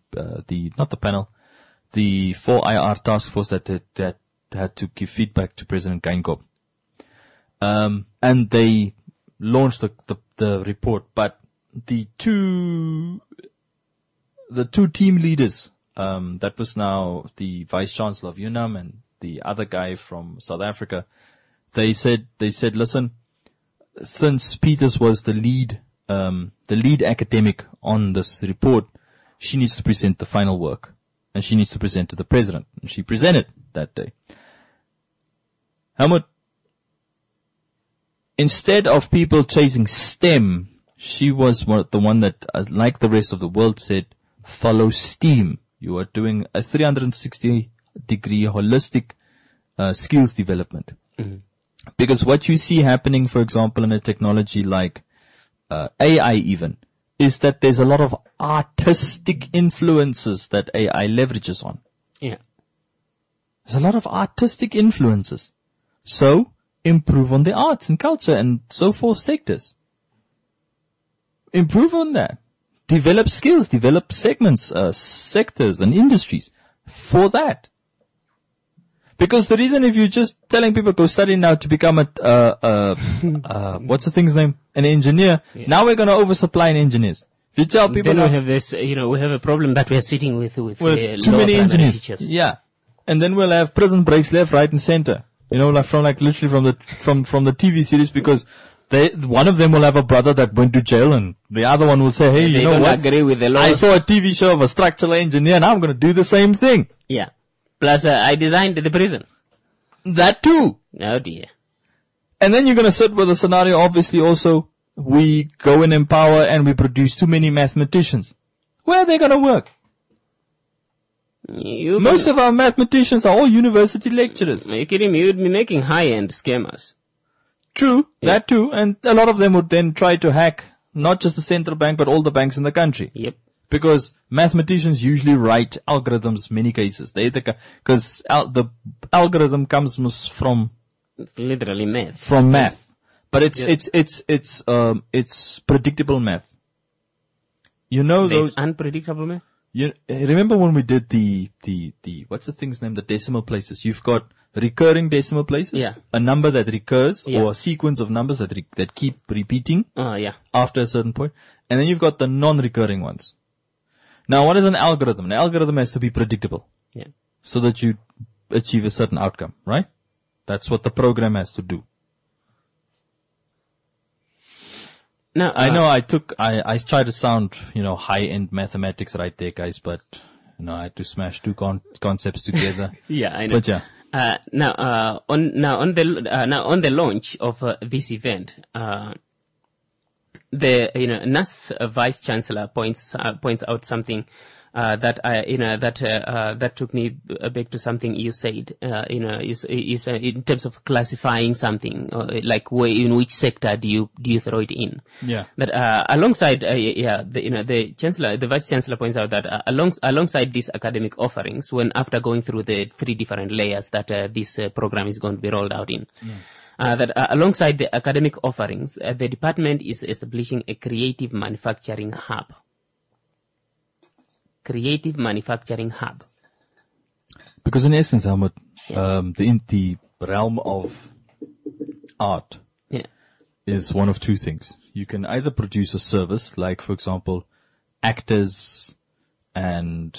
the 4IR task force that had to give feedback to President Geingob. And they launched the report, but the two team leaders, that was now the Vice Chancellor of UNAM and the other guy from South Africa, they said, listen, since Peters was the lead academic on this report, she needs to present the final work, and she needs to present to the president. And she presented that day. Helmut, instead of people chasing STEM, she was the one that, like the rest of the world, said, follow STEAM. You are doing a 360-degree holistic skills development. Because what you see happening, for example, in a technology like AI even, is that there's a lot of artistic influences that AI leverages on. Yeah. There's a lot of artistic influences. So, improve on the arts and culture and so forth sectors. Improve on that. Develop skills, develop segments, sectors and industries for that. Because the reason, if you're just telling people go study now to become what's the thing's name? An engineer. Yeah. Now we're going to oversupply in engineers. If you tell people, then we have this, we have a problem that we are sitting with too many engineers. Teachers. Yeah. And then we'll have prison breaks left, right and center. Literally from the TV series, because one of them will have a brother that went to jail, and the other one will say, hey, you know what? Agree with the laws. I saw a TV show of a structural engineer, and I'm going to do the same thing. Yeah. Plus, I designed the prison. That too. Oh dear. And then you're going to sit with a scenario, obviously also, we go and empower and we produce too many mathematicians. Where are they going to work? Most of our mathematicians are all university lecturers. Are you kidding me? You'd be making high-end scammers. True, yeah. That too. And a lot of them would then try to hack not just the central bank, but all the banks in the country. Yep. Because mathematicians usually write algorithms, many cases. Because the algorithm comes from... It's literally math. From math. But it's predictable math. There's unpredictable math? You remember when we did the what's the thing's name? The decimal places. You've got recurring decimal places. Yeah. A number that recurs, or a sequence of numbers that keep repeating. After a certain point. And then you've got the non-recurring ones. Now, what is an algorithm? An algorithm has to be predictable. Yeah. So that you achieve a certain outcome, right? That's what the program has to do. Now, I know I tried to sound, high-end mathematics right there, guys, but, I had to smash two concepts together. Yeah, I know. But yeah. On the launch of this event, NUST's vice chancellor points out something that took me back to something you said. Is in terms of classifying something, like in which sector do you throw it in? Yeah. That alongside, the chancellor, the vice chancellor points out that alongside these academic offerings, when after going through the 3 different layers that this program is going to be rolled out in. Yeah. That alongside the academic offerings, the department is establishing a creative manufacturing hub. Creative manufacturing hub. Because in essence, Ahmed, the realm of art is one of two things. You can either produce a service, like, for example, actors and,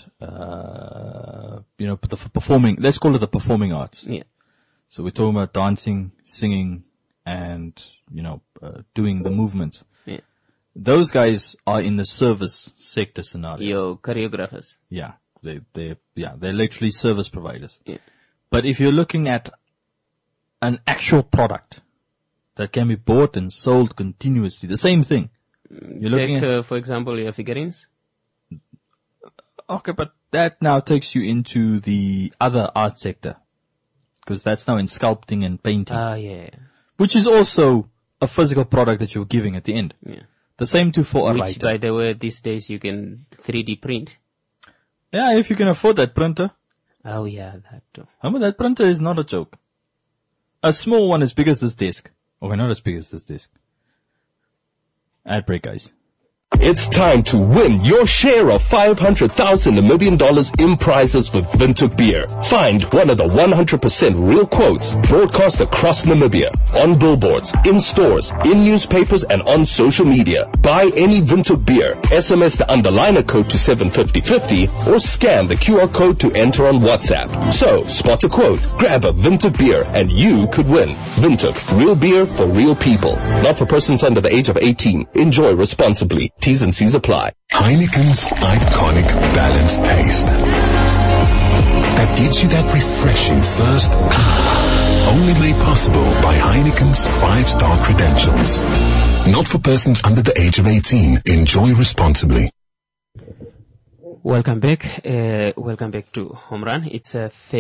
the performing, let's call it the performing arts. Yeah. So we're talking about dancing, singing, and, doing the movements. Yeah. Those guys are in the service sector scenario. Your choreographers. Yeah. They're literally service providers. Yeah. But if you're looking at an actual product, that can be bought and sold continuously. The same thing. You're looking at, for example, your figurines. okay, but that now takes you into the other art sector. Because that's now in sculpting and painting. Yeah. Which is also a physical product that you're giving at the end. Yeah. The same too for a Which, writer. by the way, these days you can 3D print. Yeah, if you can afford that printer. Oh yeah, that too. Remember, that printer is not a joke. A small one as big as this desk. Okay, not as big as this desk. Ad break, guys. It's time to win your share of 500,000 Namibian dollars in prizes with Windhoek Beer. Find one of the 100% real quotes broadcast across Namibia, on billboards, in stores, in newspapers, and on social media. Buy any Windhoek Beer, SMS the underliner code to 75050, or scan the QR code to enter on WhatsApp. So, spot a quote, grab a Windhoek Beer, and you could win. Windhoek, real beer for real people. Not for persons under the age of 18. Enjoy responsibly. T's and C's apply. Heineken's iconic balanced taste. That gives you that refreshing first only made possible by Heineken's 5-star credentials. Not for persons under the age of 18. Enjoy responsibly. Welcome back. Welcome back to Home Run. It's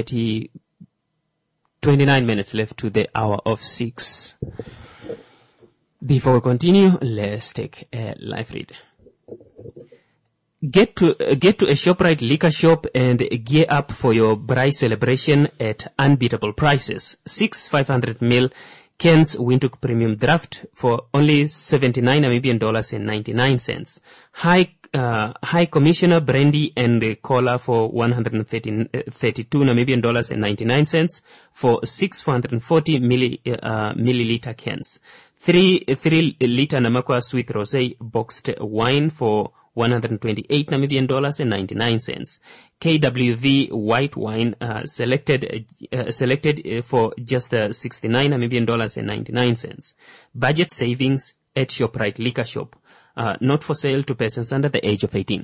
29 minutes left to the hour of 6. Before we continue, let's take a live read. Get to a ShopRite liquor shop and gear up for your braai celebration at unbeatable prices. 6 500ml cans Windhoek Premium Draft for only 79 Namibian dollars and 99 cents. High Commissioner brandy and cola for 132 Namibian dollars and 99 cents for 6 440 milliliter cans. 3 liter Namakwa Sweet Rosé boxed wine for 128 Namibian dollars and 99 cents. KWV white wine selected for just 69 Namibian dollars and 99 cents. Budget savings at ShopRite Liquor Shop. Not for sale to persons under the age of 18.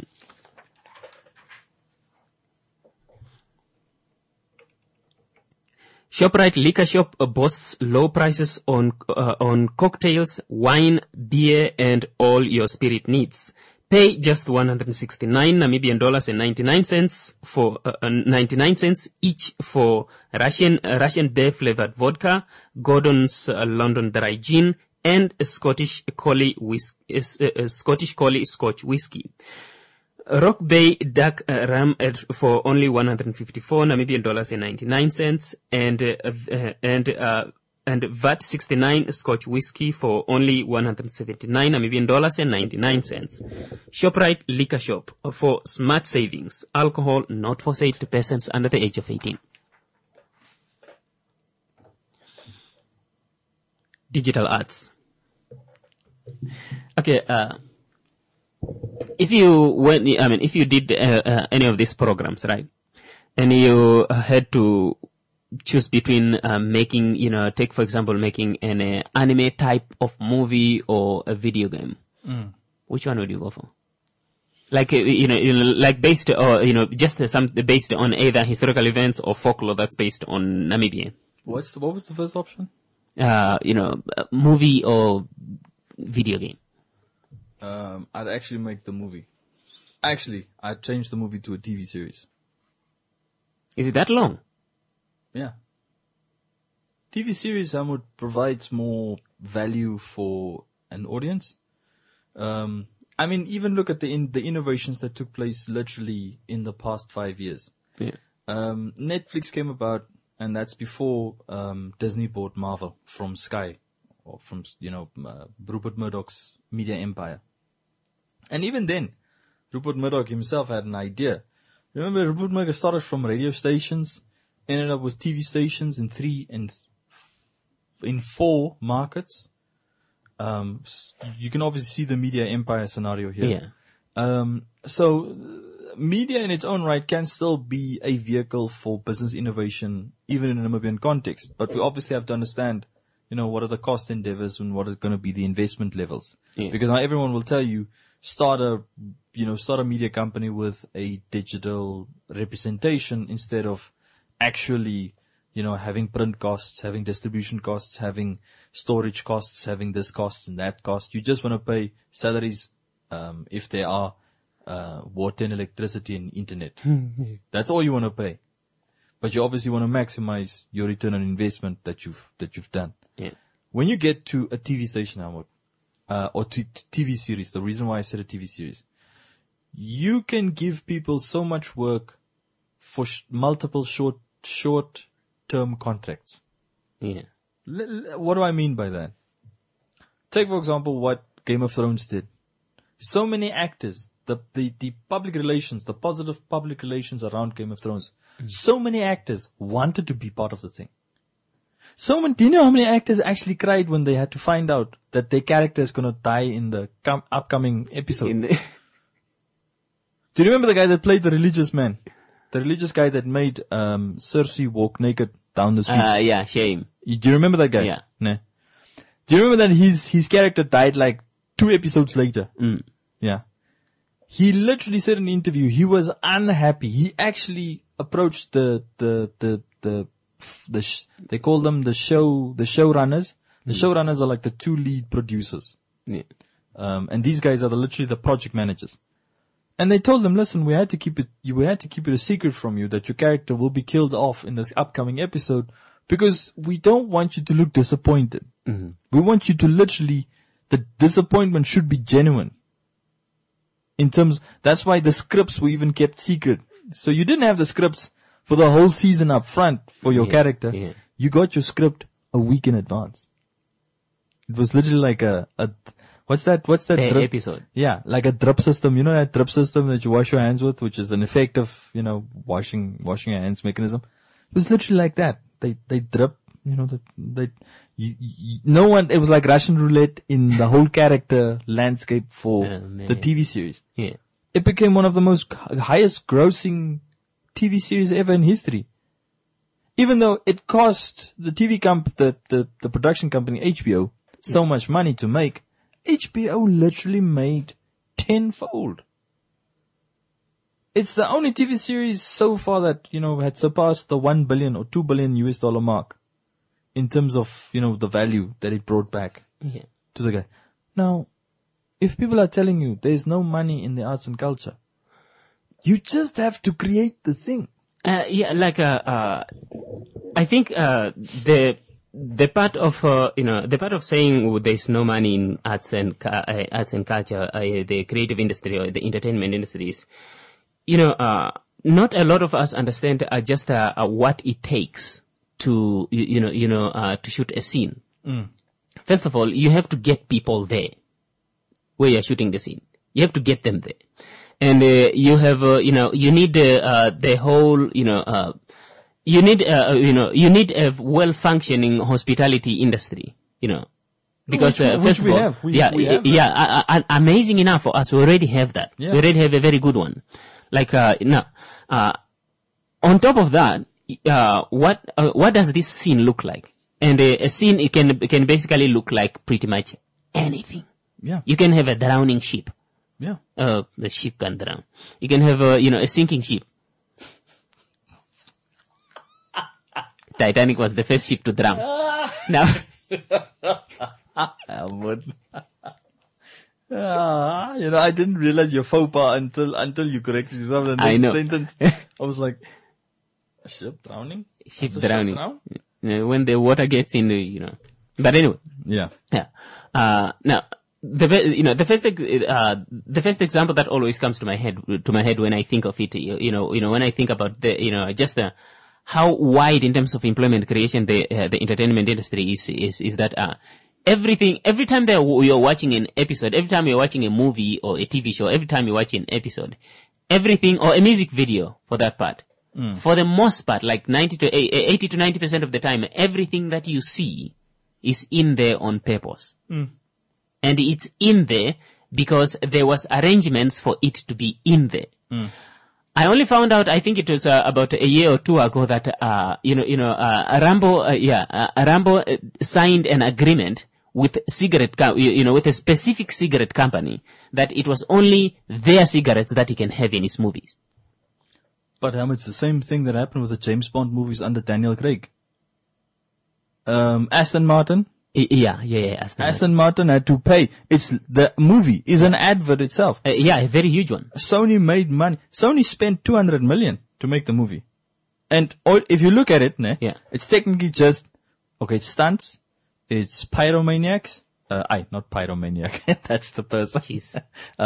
ShopRite Liquor Shop boasts low prices on cocktails, wine, beer, and all your spirit needs. Pay just 169 Namibian dollars and 99 cents for 99 cents each for Russian beer flavored vodka, Gordon's London Dry Gin, and Scottish Collie Scotch whiskey. Rock Bay Dark Rum for only 154 Namibian dollars and 99 cents, and VAT 69 Scotch whiskey for only 179 Namibian dollars and 99 cents. ShopRite Liquor Shop for smart savings. Alcohol not for sale to persons under the age of 18. Digital arts. Okay, if you did any of these programs, right, and you had to choose between making, take for example, making an anime type of movie or a video game, which one would you go for? Like, like based, or, just based on either historical events or folklore that's based on Namibia. What was the first option? Movie or video game. I'd actually make the movie. Actually, I'd change the movie to a TV series. Is it that long? Yeah. TV series would provide more value for an audience. Even look at the innovations that took place literally in the past 5 years. Yeah. Netflix came about, and that's before Disney bought Marvel from Sky, or from Rupert Murdoch's media empire. And even then, Rupert Murdoch himself had an idea. Remember, Rupert Murdoch started from radio stations, ended up with TV stations in 4 markets. You can obviously see the media empire scenario here. Yeah. So media in its own right can still be a vehicle for business innovation, even in a Namibian context. But we obviously have to understand, what are the cost endeavors and what is going to be the investment levels. Yeah. Because now everyone will tell you, start a media company with a digital representation instead of actually, having print costs, having distribution costs, having storage costs, having this cost and that cost. You just want to pay salaries, if there are, water and electricity and internet. That's all you want to pay. But you obviously want to maximize your return on investment that you've done. Yeah. When you get to a TV station, or to TV series, the reason why I said a TV series, you can give people so much work for multiple short-term contracts. Yeah. What do I mean by that? Take, for example, what Game of Thrones did. So many actors, the public relations, the positive public relations around Game of Thrones, so many actors wanted to be part of the thing. Do you know how many actors actually cried when they had to find out that their character is going to die in the upcoming episode? Do you remember the guy that played the religious man? The religious guy that made Cersei walk naked down the streets? Yeah, shame. Do you remember that guy? Yeah. No. Do you remember that his character died like 2 episodes later? Yeah. He literally said in an interview he was unhappy. He actually approached they call them the showrunners. The showrunners are like the 2 lead producers. Yeah. And these guys are literally the project managers. And they told them, listen, we had to keep it a secret from you that your character will be killed off in this upcoming episode because we don't want you to look disappointed. Mm-hmm. We want you to the disappointment should be genuine. That's why the scripts were even kept secret. So you didn't have the scripts for the whole season up front for your character. Yeah. You got your script a week in advance. It was literally like what's that drip episode? Yeah, like a drip system. You know that drip system that you wash your hands with, which is an effective, washing your hands mechanism. It was literally like that. They drip, no one, it was like Russian roulette in the whole character landscape for the TV series. Yeah. It became one of the most highest grossing TV series ever in history. Even though it cost the the production company HBO so much money to make, HBO literally made tenfold. It's the only TV series so far that, had surpassed the $1 billion or $2 billion US mark in terms of, the value that it brought back to the guy. Now, if people are telling you there's no money in the arts and culture, you just have to create the thing. I think, the part of saying there's no money in arts and culture, the creative industry or the entertainment industries, not a lot of us understand just what it takes to to shoot a scene. First of all, you have to get people there where you're shooting the scene. You have to get them there, and you have you need the whole you need a well-functioning hospitality industry, because first of all, amazing enough for us. We already have that. Yeah. We already have a very good one. Like on top of that, what does this scene look like? And a scene it can basically look like pretty much anything. Yeah, you can have a drowning ship. Yeah, the ship can drown. You can have a sinking ship. Titanic was the first ship to drown. Now, I didn't realize your faux pas until you corrected yourself in the next sentence. I was like, a ship drowning? Ship drowning. When the water gets in, But anyway. Yeah. Yeah. Now, the first example that always comes to my head when I think of it, when I think about just how wide in terms of employment creation the entertainment industry is that every time you're watching an episode, every time you're watching a movie or a TV show, every time you watch an episode, everything, or a music video for that part, for the most part, like 80 to 90% of the time, everything that you see is in there on purpose. And it's in there because there was arrangements for it to be in there. I only found out, I think it was about a year or two ago that Rambo signed an agreement with with a specific cigarette company that it was only their cigarettes that he can have in his movies. But it's the same thing that happened with the James Bond movies under Daniel Craig. Aston Martin. Yeah. Aston Martin had to pay. The movie is an advert itself. Yeah, a very huge one. Sony made money. Sony spent 200 million to make the movie. And if you look at it, it's technically just, it's stunts, it's pyromaniacs. Not pyromaniac. That's the person. Jeez.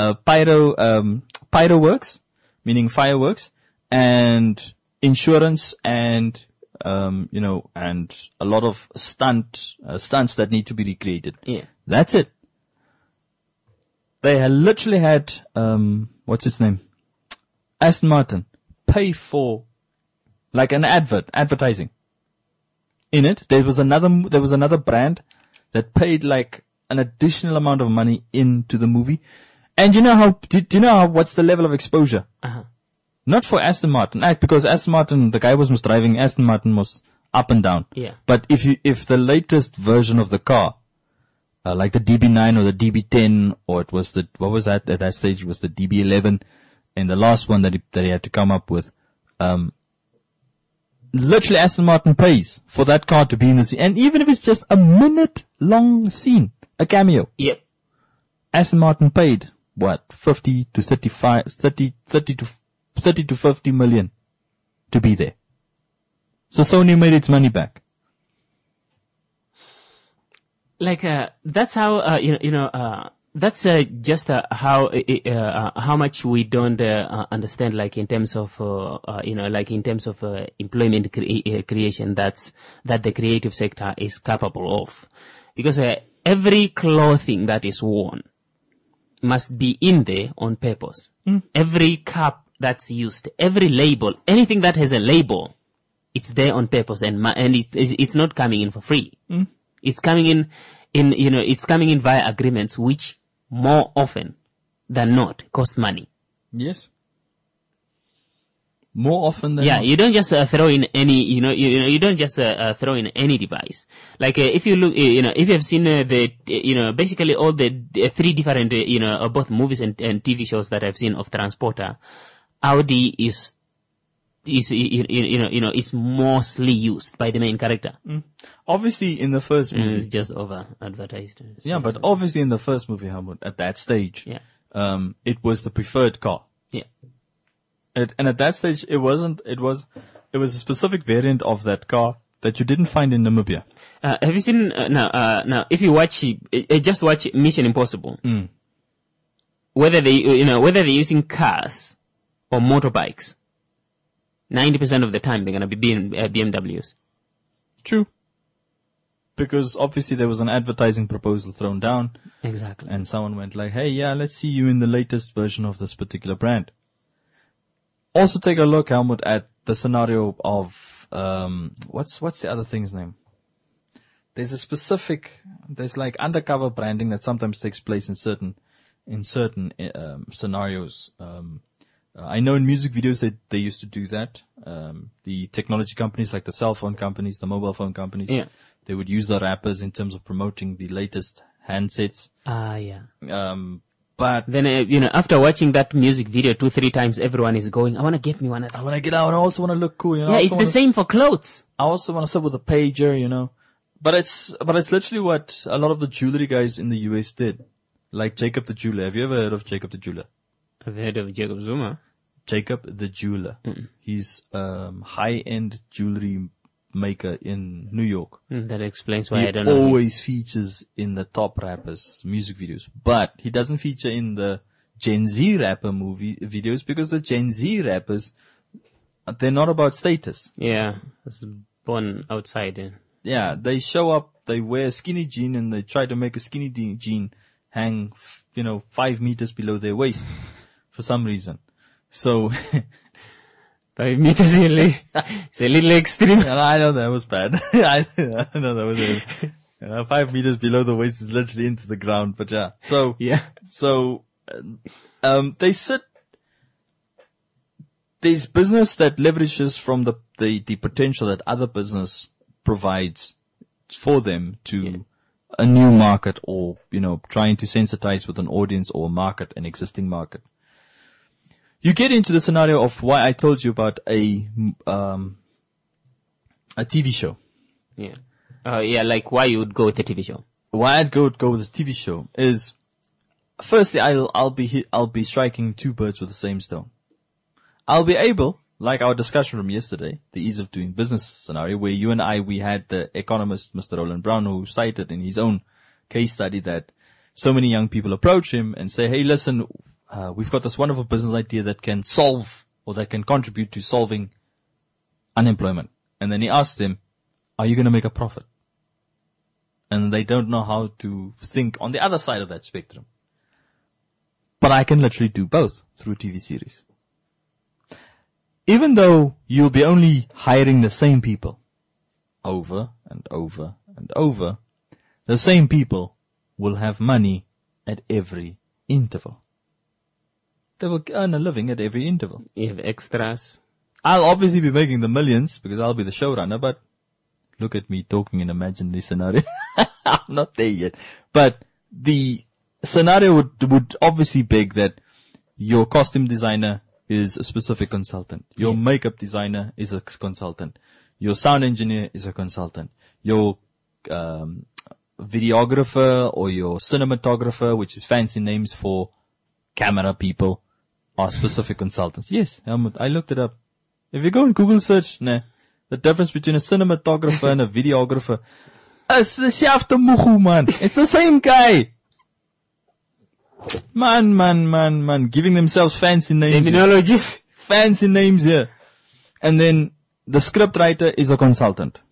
Pyroworks, meaning fireworks, and insurance and, and a lot of stunts that need to be recreated. Yeah. That's it. They had literally had, what's its name? Aston Martin pay for, like an advertising. In it, there was another brand that paid like an additional amount of money into the movie. And do you know what's the level of exposure? Uh-huh. Not for Aston Martin, because Aston Martin, the guy was driving, Aston Martin was up and down. Yeah. But if the latest version of the car, like the DB9 or the DB10, or it was what was that at that stage? It was the DB11, and the last one that he had to come up with, literally Aston Martin pays for that car to be in the scene. And even if it's just a minute long scene, a cameo. Yep. Aston Martin paid, 50 to 50 million to be there. So Sony made its money back. Like, that's how, that's just how much we don't understand, like in terms of employment creation that the creative sector is capable of, because every clothing that is worn must be in there on purpose. Every cup that's used, every label, anything that has a label, it's there on purpose, and it's not coming in for free. It's coming in it's coming in via agreements, which more often than not cost money. Yes. More often than not. You don't just throw in any, you don't just throw in any device. Like if you look, if you have seen basically all the three different, both movies and TV shows that I've seen of Transporter, Audi is mostly used by the main character. Obviously, in the first movie, it's just over advertised. Yeah, but obviously in the first movie, Helmut, at that stage, it was the preferred car. Yeah. And at that stage, it was a specific variant of that car that you didn't find in Namibia. Have you seen, now, if you watch, just watch Mission Impossible, whether they're using cars or motorbikes, 90% of the time they're going to be BMWs. True. Because obviously there was an advertising proposal thrown down. Exactly. And someone went like, hey, let's see you in the latest version of this particular brand. Also take a look, Helmut, at the scenario of, what's the other thing's name? There's like undercover branding that sometimes takes place in certain scenarios. I know in music videos they used to do that. The technology companies, like the cell phone companies, the mobile phone companies, they would use the rappers in terms of promoting the latest handsets. But then, after watching that music video 2-3 times, everyone is going, I want to get me one of those. I want to get out. I also want to look cool, Yeah, it's the same for clothes. I also want to sit with a pager, But it's literally what a lot of the jewelry guys in the US did. Like Jacob the Jeweler. Have you ever heard of Jacob the Jeweler? I've heard of Jacob Zuma. Jacob the Jeweler. He's high-end jewelry maker in New York. That explains why I don't know. He know. always features in the top rappers' music videos. But he doesn't feature in the Gen Z rapper movie videos because the Gen Z rappers, they're not about status. Yeah, it's born outside. Yeah, they show up, they wear a skinny jean and they try to make a skinny jean hang, 5 meters below their waist for some reason. So 5 meters it's a little extreme. I know that was bad. I know that was 5 meters below the waist is literally into the ground, but yeah. So they sit. There's business that leverages from the potential that other business provides for them to a new market, or trying to sensitize with an audience or market, an existing market. You get into the scenario of why I told you about a TV show. Yeah. Yeah, like why you would go with a TV show. Why I'd go with a TV show is, firstly, I'll be striking two birds with the same stone. I'll be able, like our discussion from yesterday, the ease of doing business scenario, where you and I, we had the economist, Mr. Roland Brown, who cited in his own case study that so many young people approach him and say, hey, listen, we've got this wonderful business idea that can solve or that can contribute to solving unemployment. And then he asked them, are you going to make a profit? And they don't know how to think on the other side of that spectrum. But I can literally do both through TV series. Even though you'll be only hiring the same people over and over and over, the same people will have money at every interval. They will earn a living at every interval. You have extras. I'll obviously be making the millions because I'll be the showrunner, but look at me talking in imaginary scenario. I'm not there yet. But the scenario would obviously beg that your costume designer is a specific consultant. Your makeup designer is a consultant. Your sound engineer is a consultant. Your videographer or your cinematographer, which is fancy names for camera people, are specific consultants. Yes, Helmut, I looked it up. If you go and Google search, the difference between a cinematographer and a videographer, it's the selfde mugu, man. It's the same guy. Man, giving themselves fancy names. Terminologies. Fancy names here. And then the script writer is a consultant.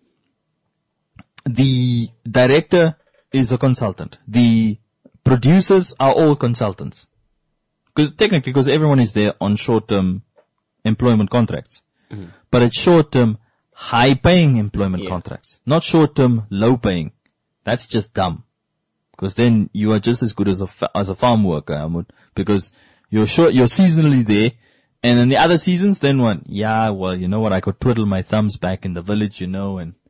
The director is a consultant. The producers are all consultants. Because everyone is there on short-term employment contracts. Mm-hmm. But it's short-term, high-paying employment contracts. Not short-term, low-paying. That's just dumb. Because then you are just as good as a farm worker, because you're seasonally there, and in the other seasons, then what? Yeah, well, you know what? I could twiddle my thumbs back in the village, and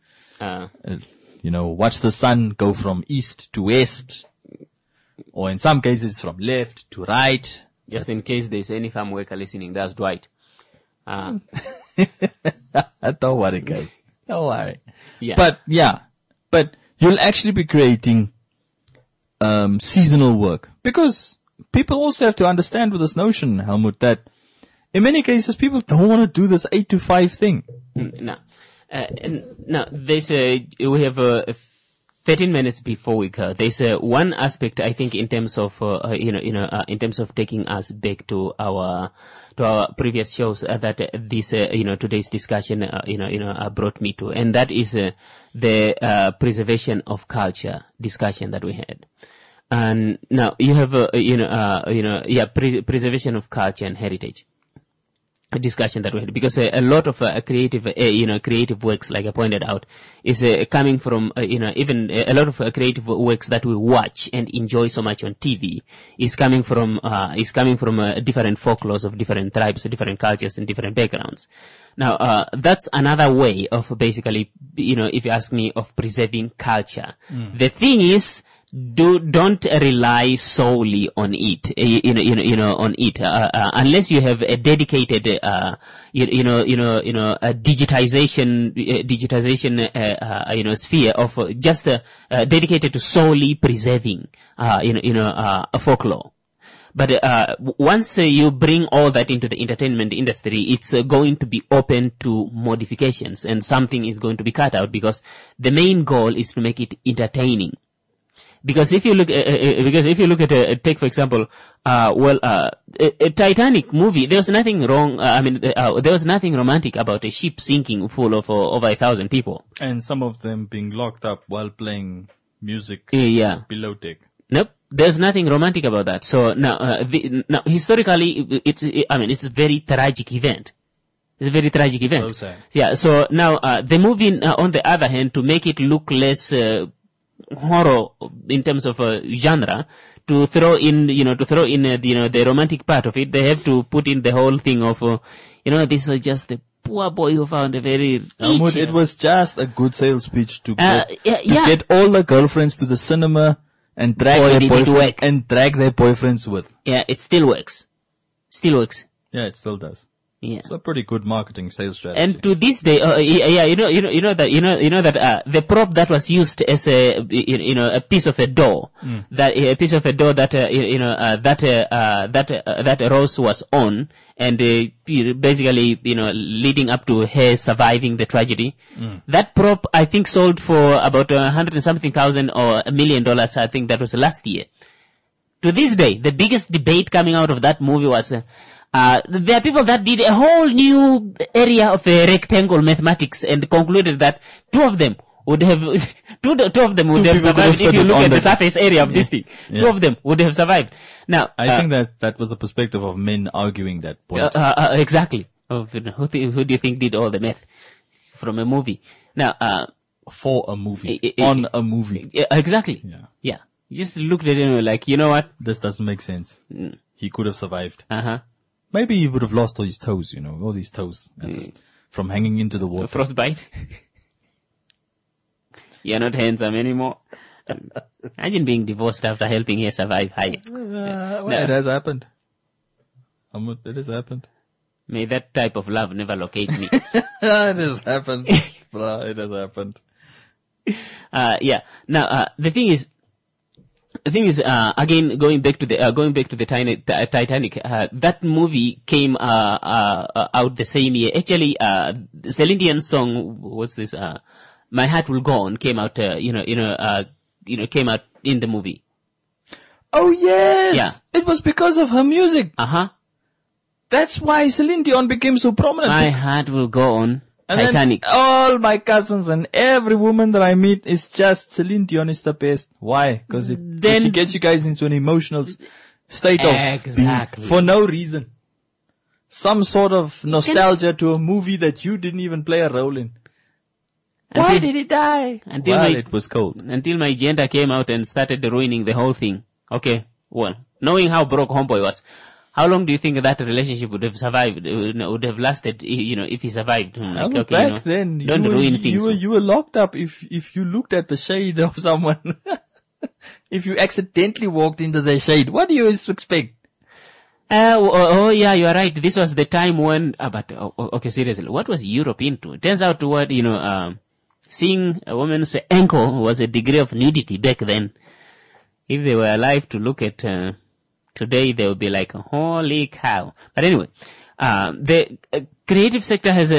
watch the sun go from east to west, or in some cases from left to right. Just in case there's any farm worker listening, that's Dwight. Don't worry, guys. Don't worry. Yeah. But you'll actually be creating seasonal work, because people also have to understand with this notion, Helmut, that in many cases people don't want to do this 8 to 5 thing. No, there's we have 13 minutes before we go. There's one aspect, I think, in terms of in terms of taking us back to our previous shows that this today's discussion brought me to, and that is the preservation of culture discussion that we had. And now you have preservation of culture and heritage discussion that we had, because a lot of creative works, like I pointed out, is coming from even a lot of creative works that we watch and enjoy so much on TV is coming from different folklores of different tribes, different cultures, and different backgrounds. Now that's another way of basically, if you ask me, of preserving culture. The thing is, don't rely solely on it, unless you have a dedicated, digitization, sphere of just, dedicated to solely preserving, a folklore. But, once you bring all that into the entertainment industry, it's going to be open to modifications, and something is going to be cut out, because the main goal is to make it entertaining. Because if you look at, take for example, a Titanic movie, there was nothing wrong. There was nothing romantic about a ship sinking full of over 1,000 people, and some of them being locked up while playing music below deck. Nope, there's nothing romantic about that. So now, historically, it's a very tragic event. It's a very tragic event. So sad. Yeah. So now, the movie, on the other hand, to make it look less horror in terms of genre, to throw in the romantic part of it, they have to put in the whole thing of this is just a poor boy who found a very rich. It was just a good sales pitch to get all the girlfriends to the cinema and drag their boyfriends with. Yeah, it still works. Yeah, it still does. Yeah. It's a pretty good marketing sales strategy. And to this day, the prop that was used as a piece of a door, that Rose was on, and basically, leading up to her surviving the tragedy. That prop, I think, sold for about $100 and something thousand or $1 million. I think that was last year. To this day, the biggest debate coming out of that movie was, there are people that did a whole new area of rectangle mathematics and concluded that two of them would have survived if you look at the surface area of this thing. Yeah. Two of them would have survived. Now, I think that was the perspective of men arguing that point. Exactly. Who do you think did all the math from a movie? Now, for a movie. On a movie. Exactly. Yeah. You just looked at him like, you know what? This doesn't make sense. He could have survived. Maybe he would have lost all his toes, all these toes from hanging into the water. Frostbite. You're not handsome anymore. Imagine being divorced after helping her survive high. It has happened. It has happened. May that type of love never locate me. It has happened. It has happened. Yeah. Now, the thing is, again, going back to the Titanic, that movie came, out the same year. Actually, Celine Dion's song, what's this, My Heart Will Go On, came out, came out in the movie. Oh yes! Yeah. It was because of her music. That's why Celine Dion became so prominent. My Heart Will Go On. And Titanic. Then all my cousins and every woman that I meet is just Celine Dion is the best. Why? Because she gets you guys into an emotional state of being, for no reason. Some sort of nostalgia to a movie that you didn't even play a role in. Why did he die? It was cold. Until my gender came out and started ruining the whole thing. Okay, well, knowing how broke Homeboy was, how long do you think that relationship would have survived, would have lasted, if he survived? Back then, don't ruin things. You were locked up if you looked at the shade of someone. If you accidentally walked into their shade, what do you expect? Yeah, you are right. This was the time when, okay, seriously, what was Europe into? It turns out what, seeing a woman's ankle was a degree of nudity back then. If they were alive to look at, today, they would be like, holy cow. But anyway, the creative sector has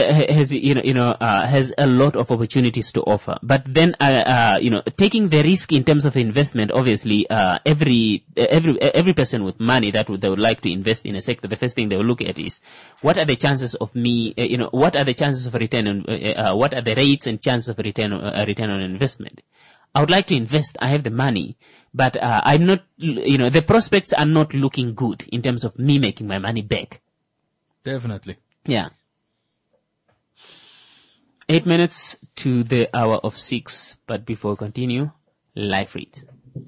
a lot of opportunities to offer. But then, taking the risk in terms of investment, obviously, every person with money they would like to invest in a sector, the first thing they will look at is, what are the chances of me, what are the chances of return on, what are the rates and chances of return on investment? I would like to invest. I have the money, but I'm not, the prospects are not looking good in terms of me making my money back. Definitely. Yeah. 8 minutes to the hour of 6, but before we continue, live read.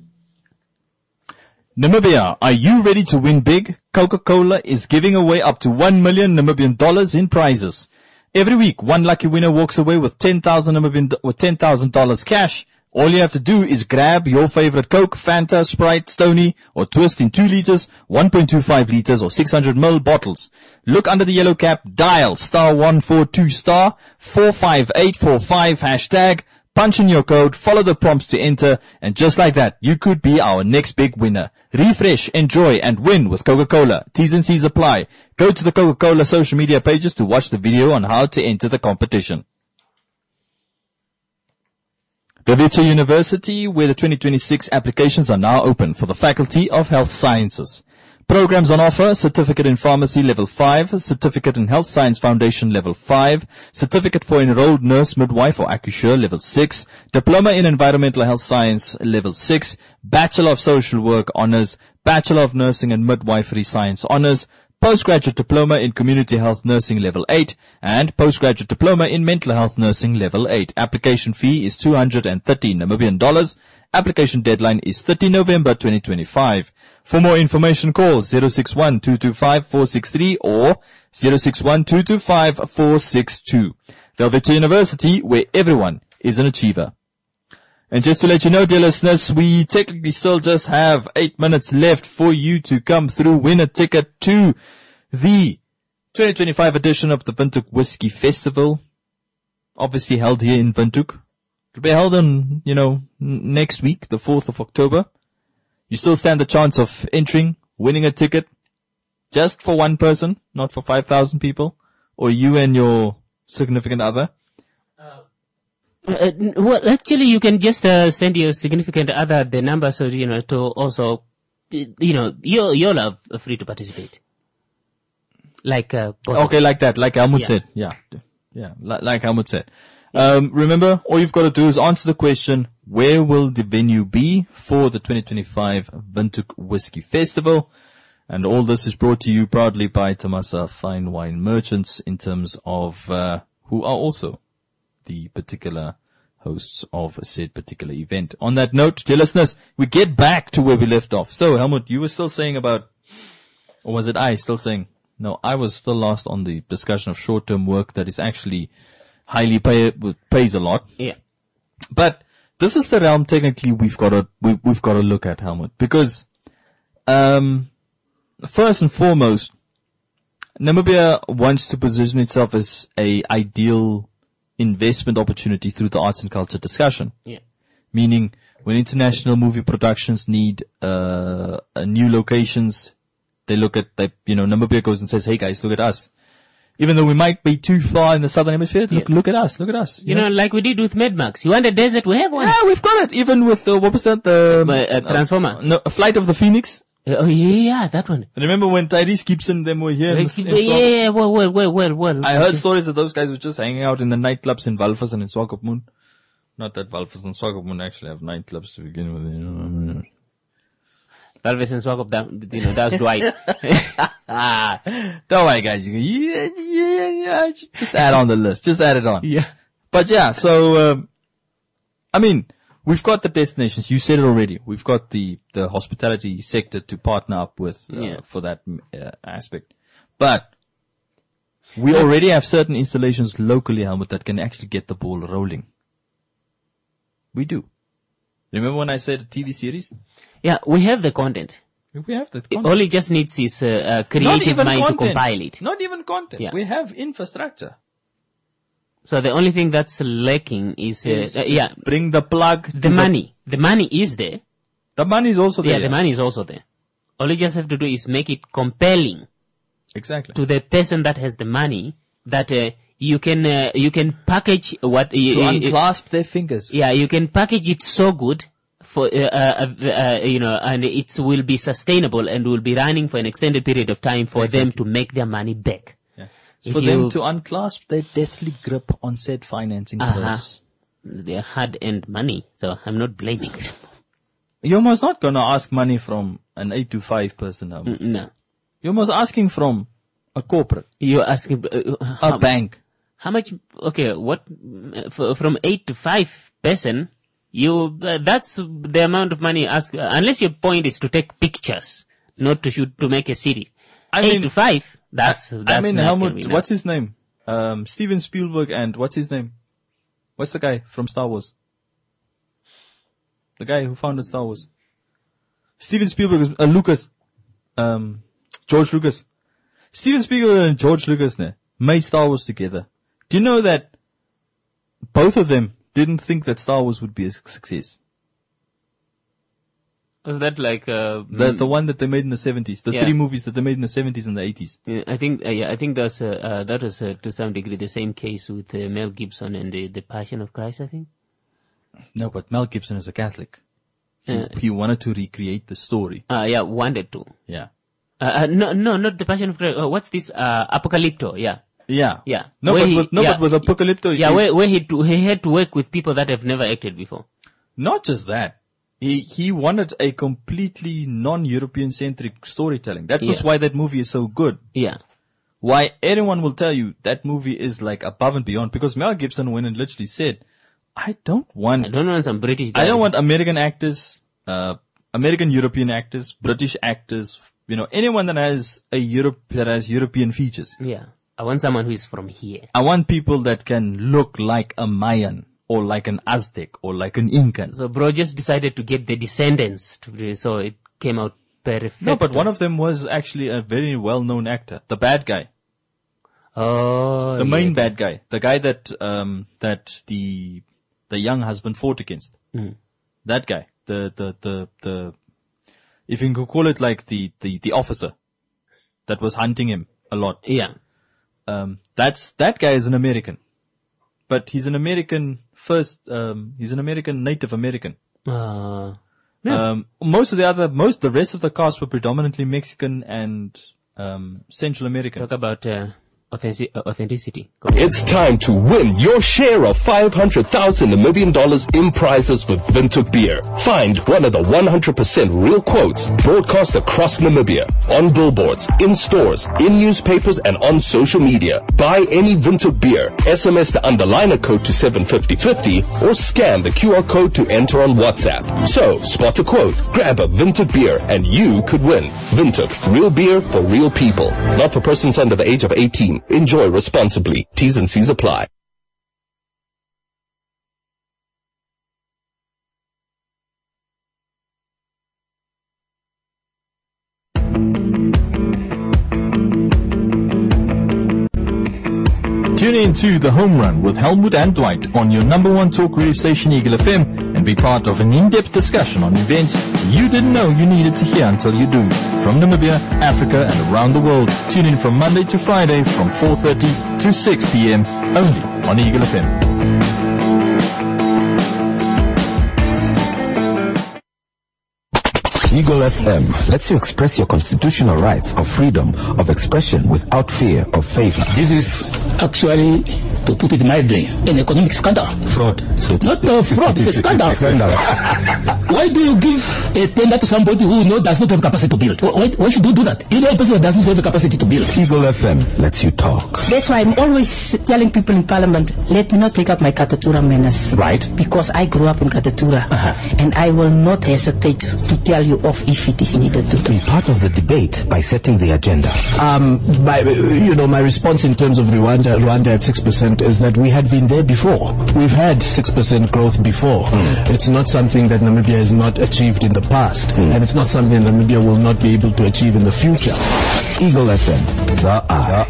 Namibia, are you ready to win big? Coca-Cola is giving away up to 1 million Namibian dollars in prizes. Every week, one lucky winner walks away with $10,000 cash. All you have to do is grab your favorite Coke, Fanta, Sprite, Stoney, or Twist in 2 liters, 1.25 liters, or 600 ml bottles. Look under the yellow cap, dial *142 *45845 hashtag, punch in your code, follow the prompts to enter, and just like that, you could be our next big winner. Refresh, enjoy, and win with Coca-Cola. T's and C's apply. Go to the Coca-Cola social media pages to watch the video on how to enter the competition. The Wits University, where the 2026 applications are now open for the Faculty of Health Sciences. Programs on offer: Certificate in Pharmacy Level 5, Certificate in Health Science Foundation Level 5, Certificate for Enrolled Nurse, Midwife or Accoucheur Level 6, Diploma in Environmental Health Science Level 6, Bachelor of Social Work Honours, Bachelor of Nursing and Midwifery Science Honours, Postgraduate Diploma in Community Health Nursing Level 8, and Postgraduate Diploma in Mental Health Nursing Level 8. Application fee is $230 Namibian dollars. Application deadline is 30 November 2025. For more information, call 061-225-463 or 061-225-462. Velveeta University, where everyone is an achiever. And just to let you know, dear listeners, we technically still just have 8 minutes left for you to come through, win a ticket to the 2025 edition of the Windhoek Whiskey Festival, obviously held here in Windhoek. It'll be held on, next week, the 4th of October. You still stand the chance of entering, winning a ticket, just for one person, not for 5,000 people, or you and your significant other. Well, actually, you can just send your significant other the number, so to also, you're free to participate. Like okay, like that, like Helmut said, yeah, like Helmut said. Remember, all you've got to do is answer the question: where will the venue be for the 2025 Windhoek Whiskey Festival? And all this is brought to you proudly by Tamasa Fine Wine Merchants, in terms of who are also the particular hosts of said particular event. On that note, dear listeners, we get back to where we left off. So, Helmut, you were still saying about, or was it I still saying? No, I was still lost on the discussion of short-term work that is actually highly pays a lot. Yeah. But this is the realm technically we've got to look at, Helmut, because first and foremost, Namibia wants to position itself as a ideal investment opportunity through the arts and culture discussion. Yeah. Meaning, when international movie productions need new locations, they look at Namibia goes and says, "Hey guys, look at us." Even though we might be too far in the southern hemisphere, look at us. You know, like we did with Mad Max. You want a desert? We have one. Yeah, we've got it. Even with what was that? The Transformer. No, Flight of the Phoenix. Oh yeah, that one. Remember when Tyrese Gibson and them were here? Well. I heard stories that those guys were just hanging out in the nightclubs in Walvis and in Swakopmund. Not that Walvis and Swakopmund actually have nightclubs to begin with. Walvis and Swakopmund, that's Dwight. Don't worry, guys. Just add on the list. Just add it on. Yeah. But yeah, so we've got the destinations. You said it already. We've got the hospitality sector to partner up with for that aspect. But we already have certain installations locally, Helmut, that can actually get the ball rolling. We do. Remember when I said a TV series? Yeah, we have the content. We have the content. All it just needs is creative mind to compile it. Not even content. Yeah. We have infrastructure. So the only thing that's lacking is bring the plug. The money. The money is there. The money is also there. Yeah, the money is also there. All you just have to do is make it compelling. Exactly. To the person that has the money, that you can package what to unclasp their fingers. Yeah, you can package it so good for and it will be sustainable and will be running for an extended period of time for them to make their money back. Yeah. For them to unclasp their deathly grip on said financing purse. Their hard-earned money, so I'm not blaming them. You're almost not going to ask money from an 8 to 5 person. No. You're almost asking from a corporate. You're asking a bank. How much? Okay, what from 8 to 5 person? That's the amount of money you ask. Unless your point is to take pictures, not to shoot to make a series. 8 to 5. That's Helmut, what's his name? Steven Spielberg and what's his name? What's the guy from Star Wars? The guy who founded Star Wars. Steven Spielberg, Lucas, George Lucas. Steven Spielberg and George Lucas made Star Wars together. Do you know that both of them didn't think that Star Wars would be a success? Was that like the one that they made in the 70s? The 3 movies that they made in the 70s and the 80s. Yeah, I think that was to some degree the same case with Mel Gibson and the Passion of Christ, I think. No, but Mel Gibson is a Catholic. He wanted to recreate the story. Wanted to. Yeah. No, not the Passion of Christ. What's this? Apocalypto. Yeah. Yeah. But with Apocalypto. Yeah, where he had to work with people that have never acted before. Not just that. He wanted a completely non-European centric storytelling. That was why that movie is so good. Yeah. Why anyone will tell you that movie is like above and beyond, because Mel Gibson went and literally said, I don't want some British guy. I don't want American actors, American European actors, British actors, anyone that has European features. Yeah. I want someone who is from here. I want people that can look like a Mayan or like an Aztec or like an Incan. So bro just decided to get the descendants so it came out perfect. No, but one of them was actually a very well-known actor, the bad guy. Oh, The main bad guy, the guy that the young husband fought against. That guy, the if you could call it like the officer that was hunting him a lot. Yeah. That guy is an American, but he's an American he's an American Native American. Yeah. The rest of the cast were predominantly Mexican and Central American. Talk about authenticity. It's time to win your share of 500,000 Namibian dollars in prizes with Windhoek Beer. Find one of the 100% real quotes broadcast across Namibia, on billboards, in stores, in newspapers, and on social media. Buy any Windhoek Beer, SMS the underliner code to 75050, or scan the QR code to enter on WhatsApp. So, spot a quote, grab a Windhoek Beer, and you could win. Windhoek, real beer for real people. Not for persons under the age of 18. Enjoy responsibly. T's and C's apply. Tune in to The Home Run with Helmut and Dwight on your number one talk radio station, Eagle FM, and be part of an in-depth discussion on events you didn't know you needed to hear until you do. From Namibia, Africa, and around the world. Tune in from Monday to Friday from 4:30 to 6 p.m. only on Eagle FM. Eagle FM lets you express your constitutional rights of freedom of expression without fear of favor. This is actually, to put it mildly, an economic scandal. Fraud. Not fraud, it's a scandal. Why do you give a tender to somebody who does not have capacity to build? Why should you do that? You know a person who doesn't have the capacity to build. Eagle FM lets you talk. That's why I'm always telling people in Parliament, let me not take up my Katatura manners. Right. Because I grew up in Katatura. And I will not hesitate to tell you off if it is needed to Be part of the debate by setting the agenda. My response in terms of Rwanda at 6% is that we had been there before. We've had 6% growth before. It's not something that Namibia has not achieved in the past, and it's not something Namibia will not be able to achieve in the future. Eagle FM, the eye.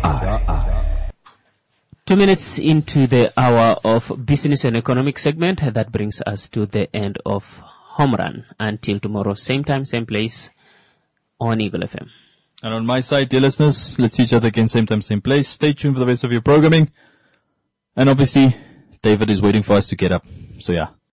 2 minutes into the hour of business and economic segment, that brings us to the end of Home Run. Until tomorrow, same time, same place on Eagle FM. And on my side, dear listeners, let's see each other again, same time, same place. Stay tuned for the rest of your programming. And obviously, David is waiting for us to get up. So yeah.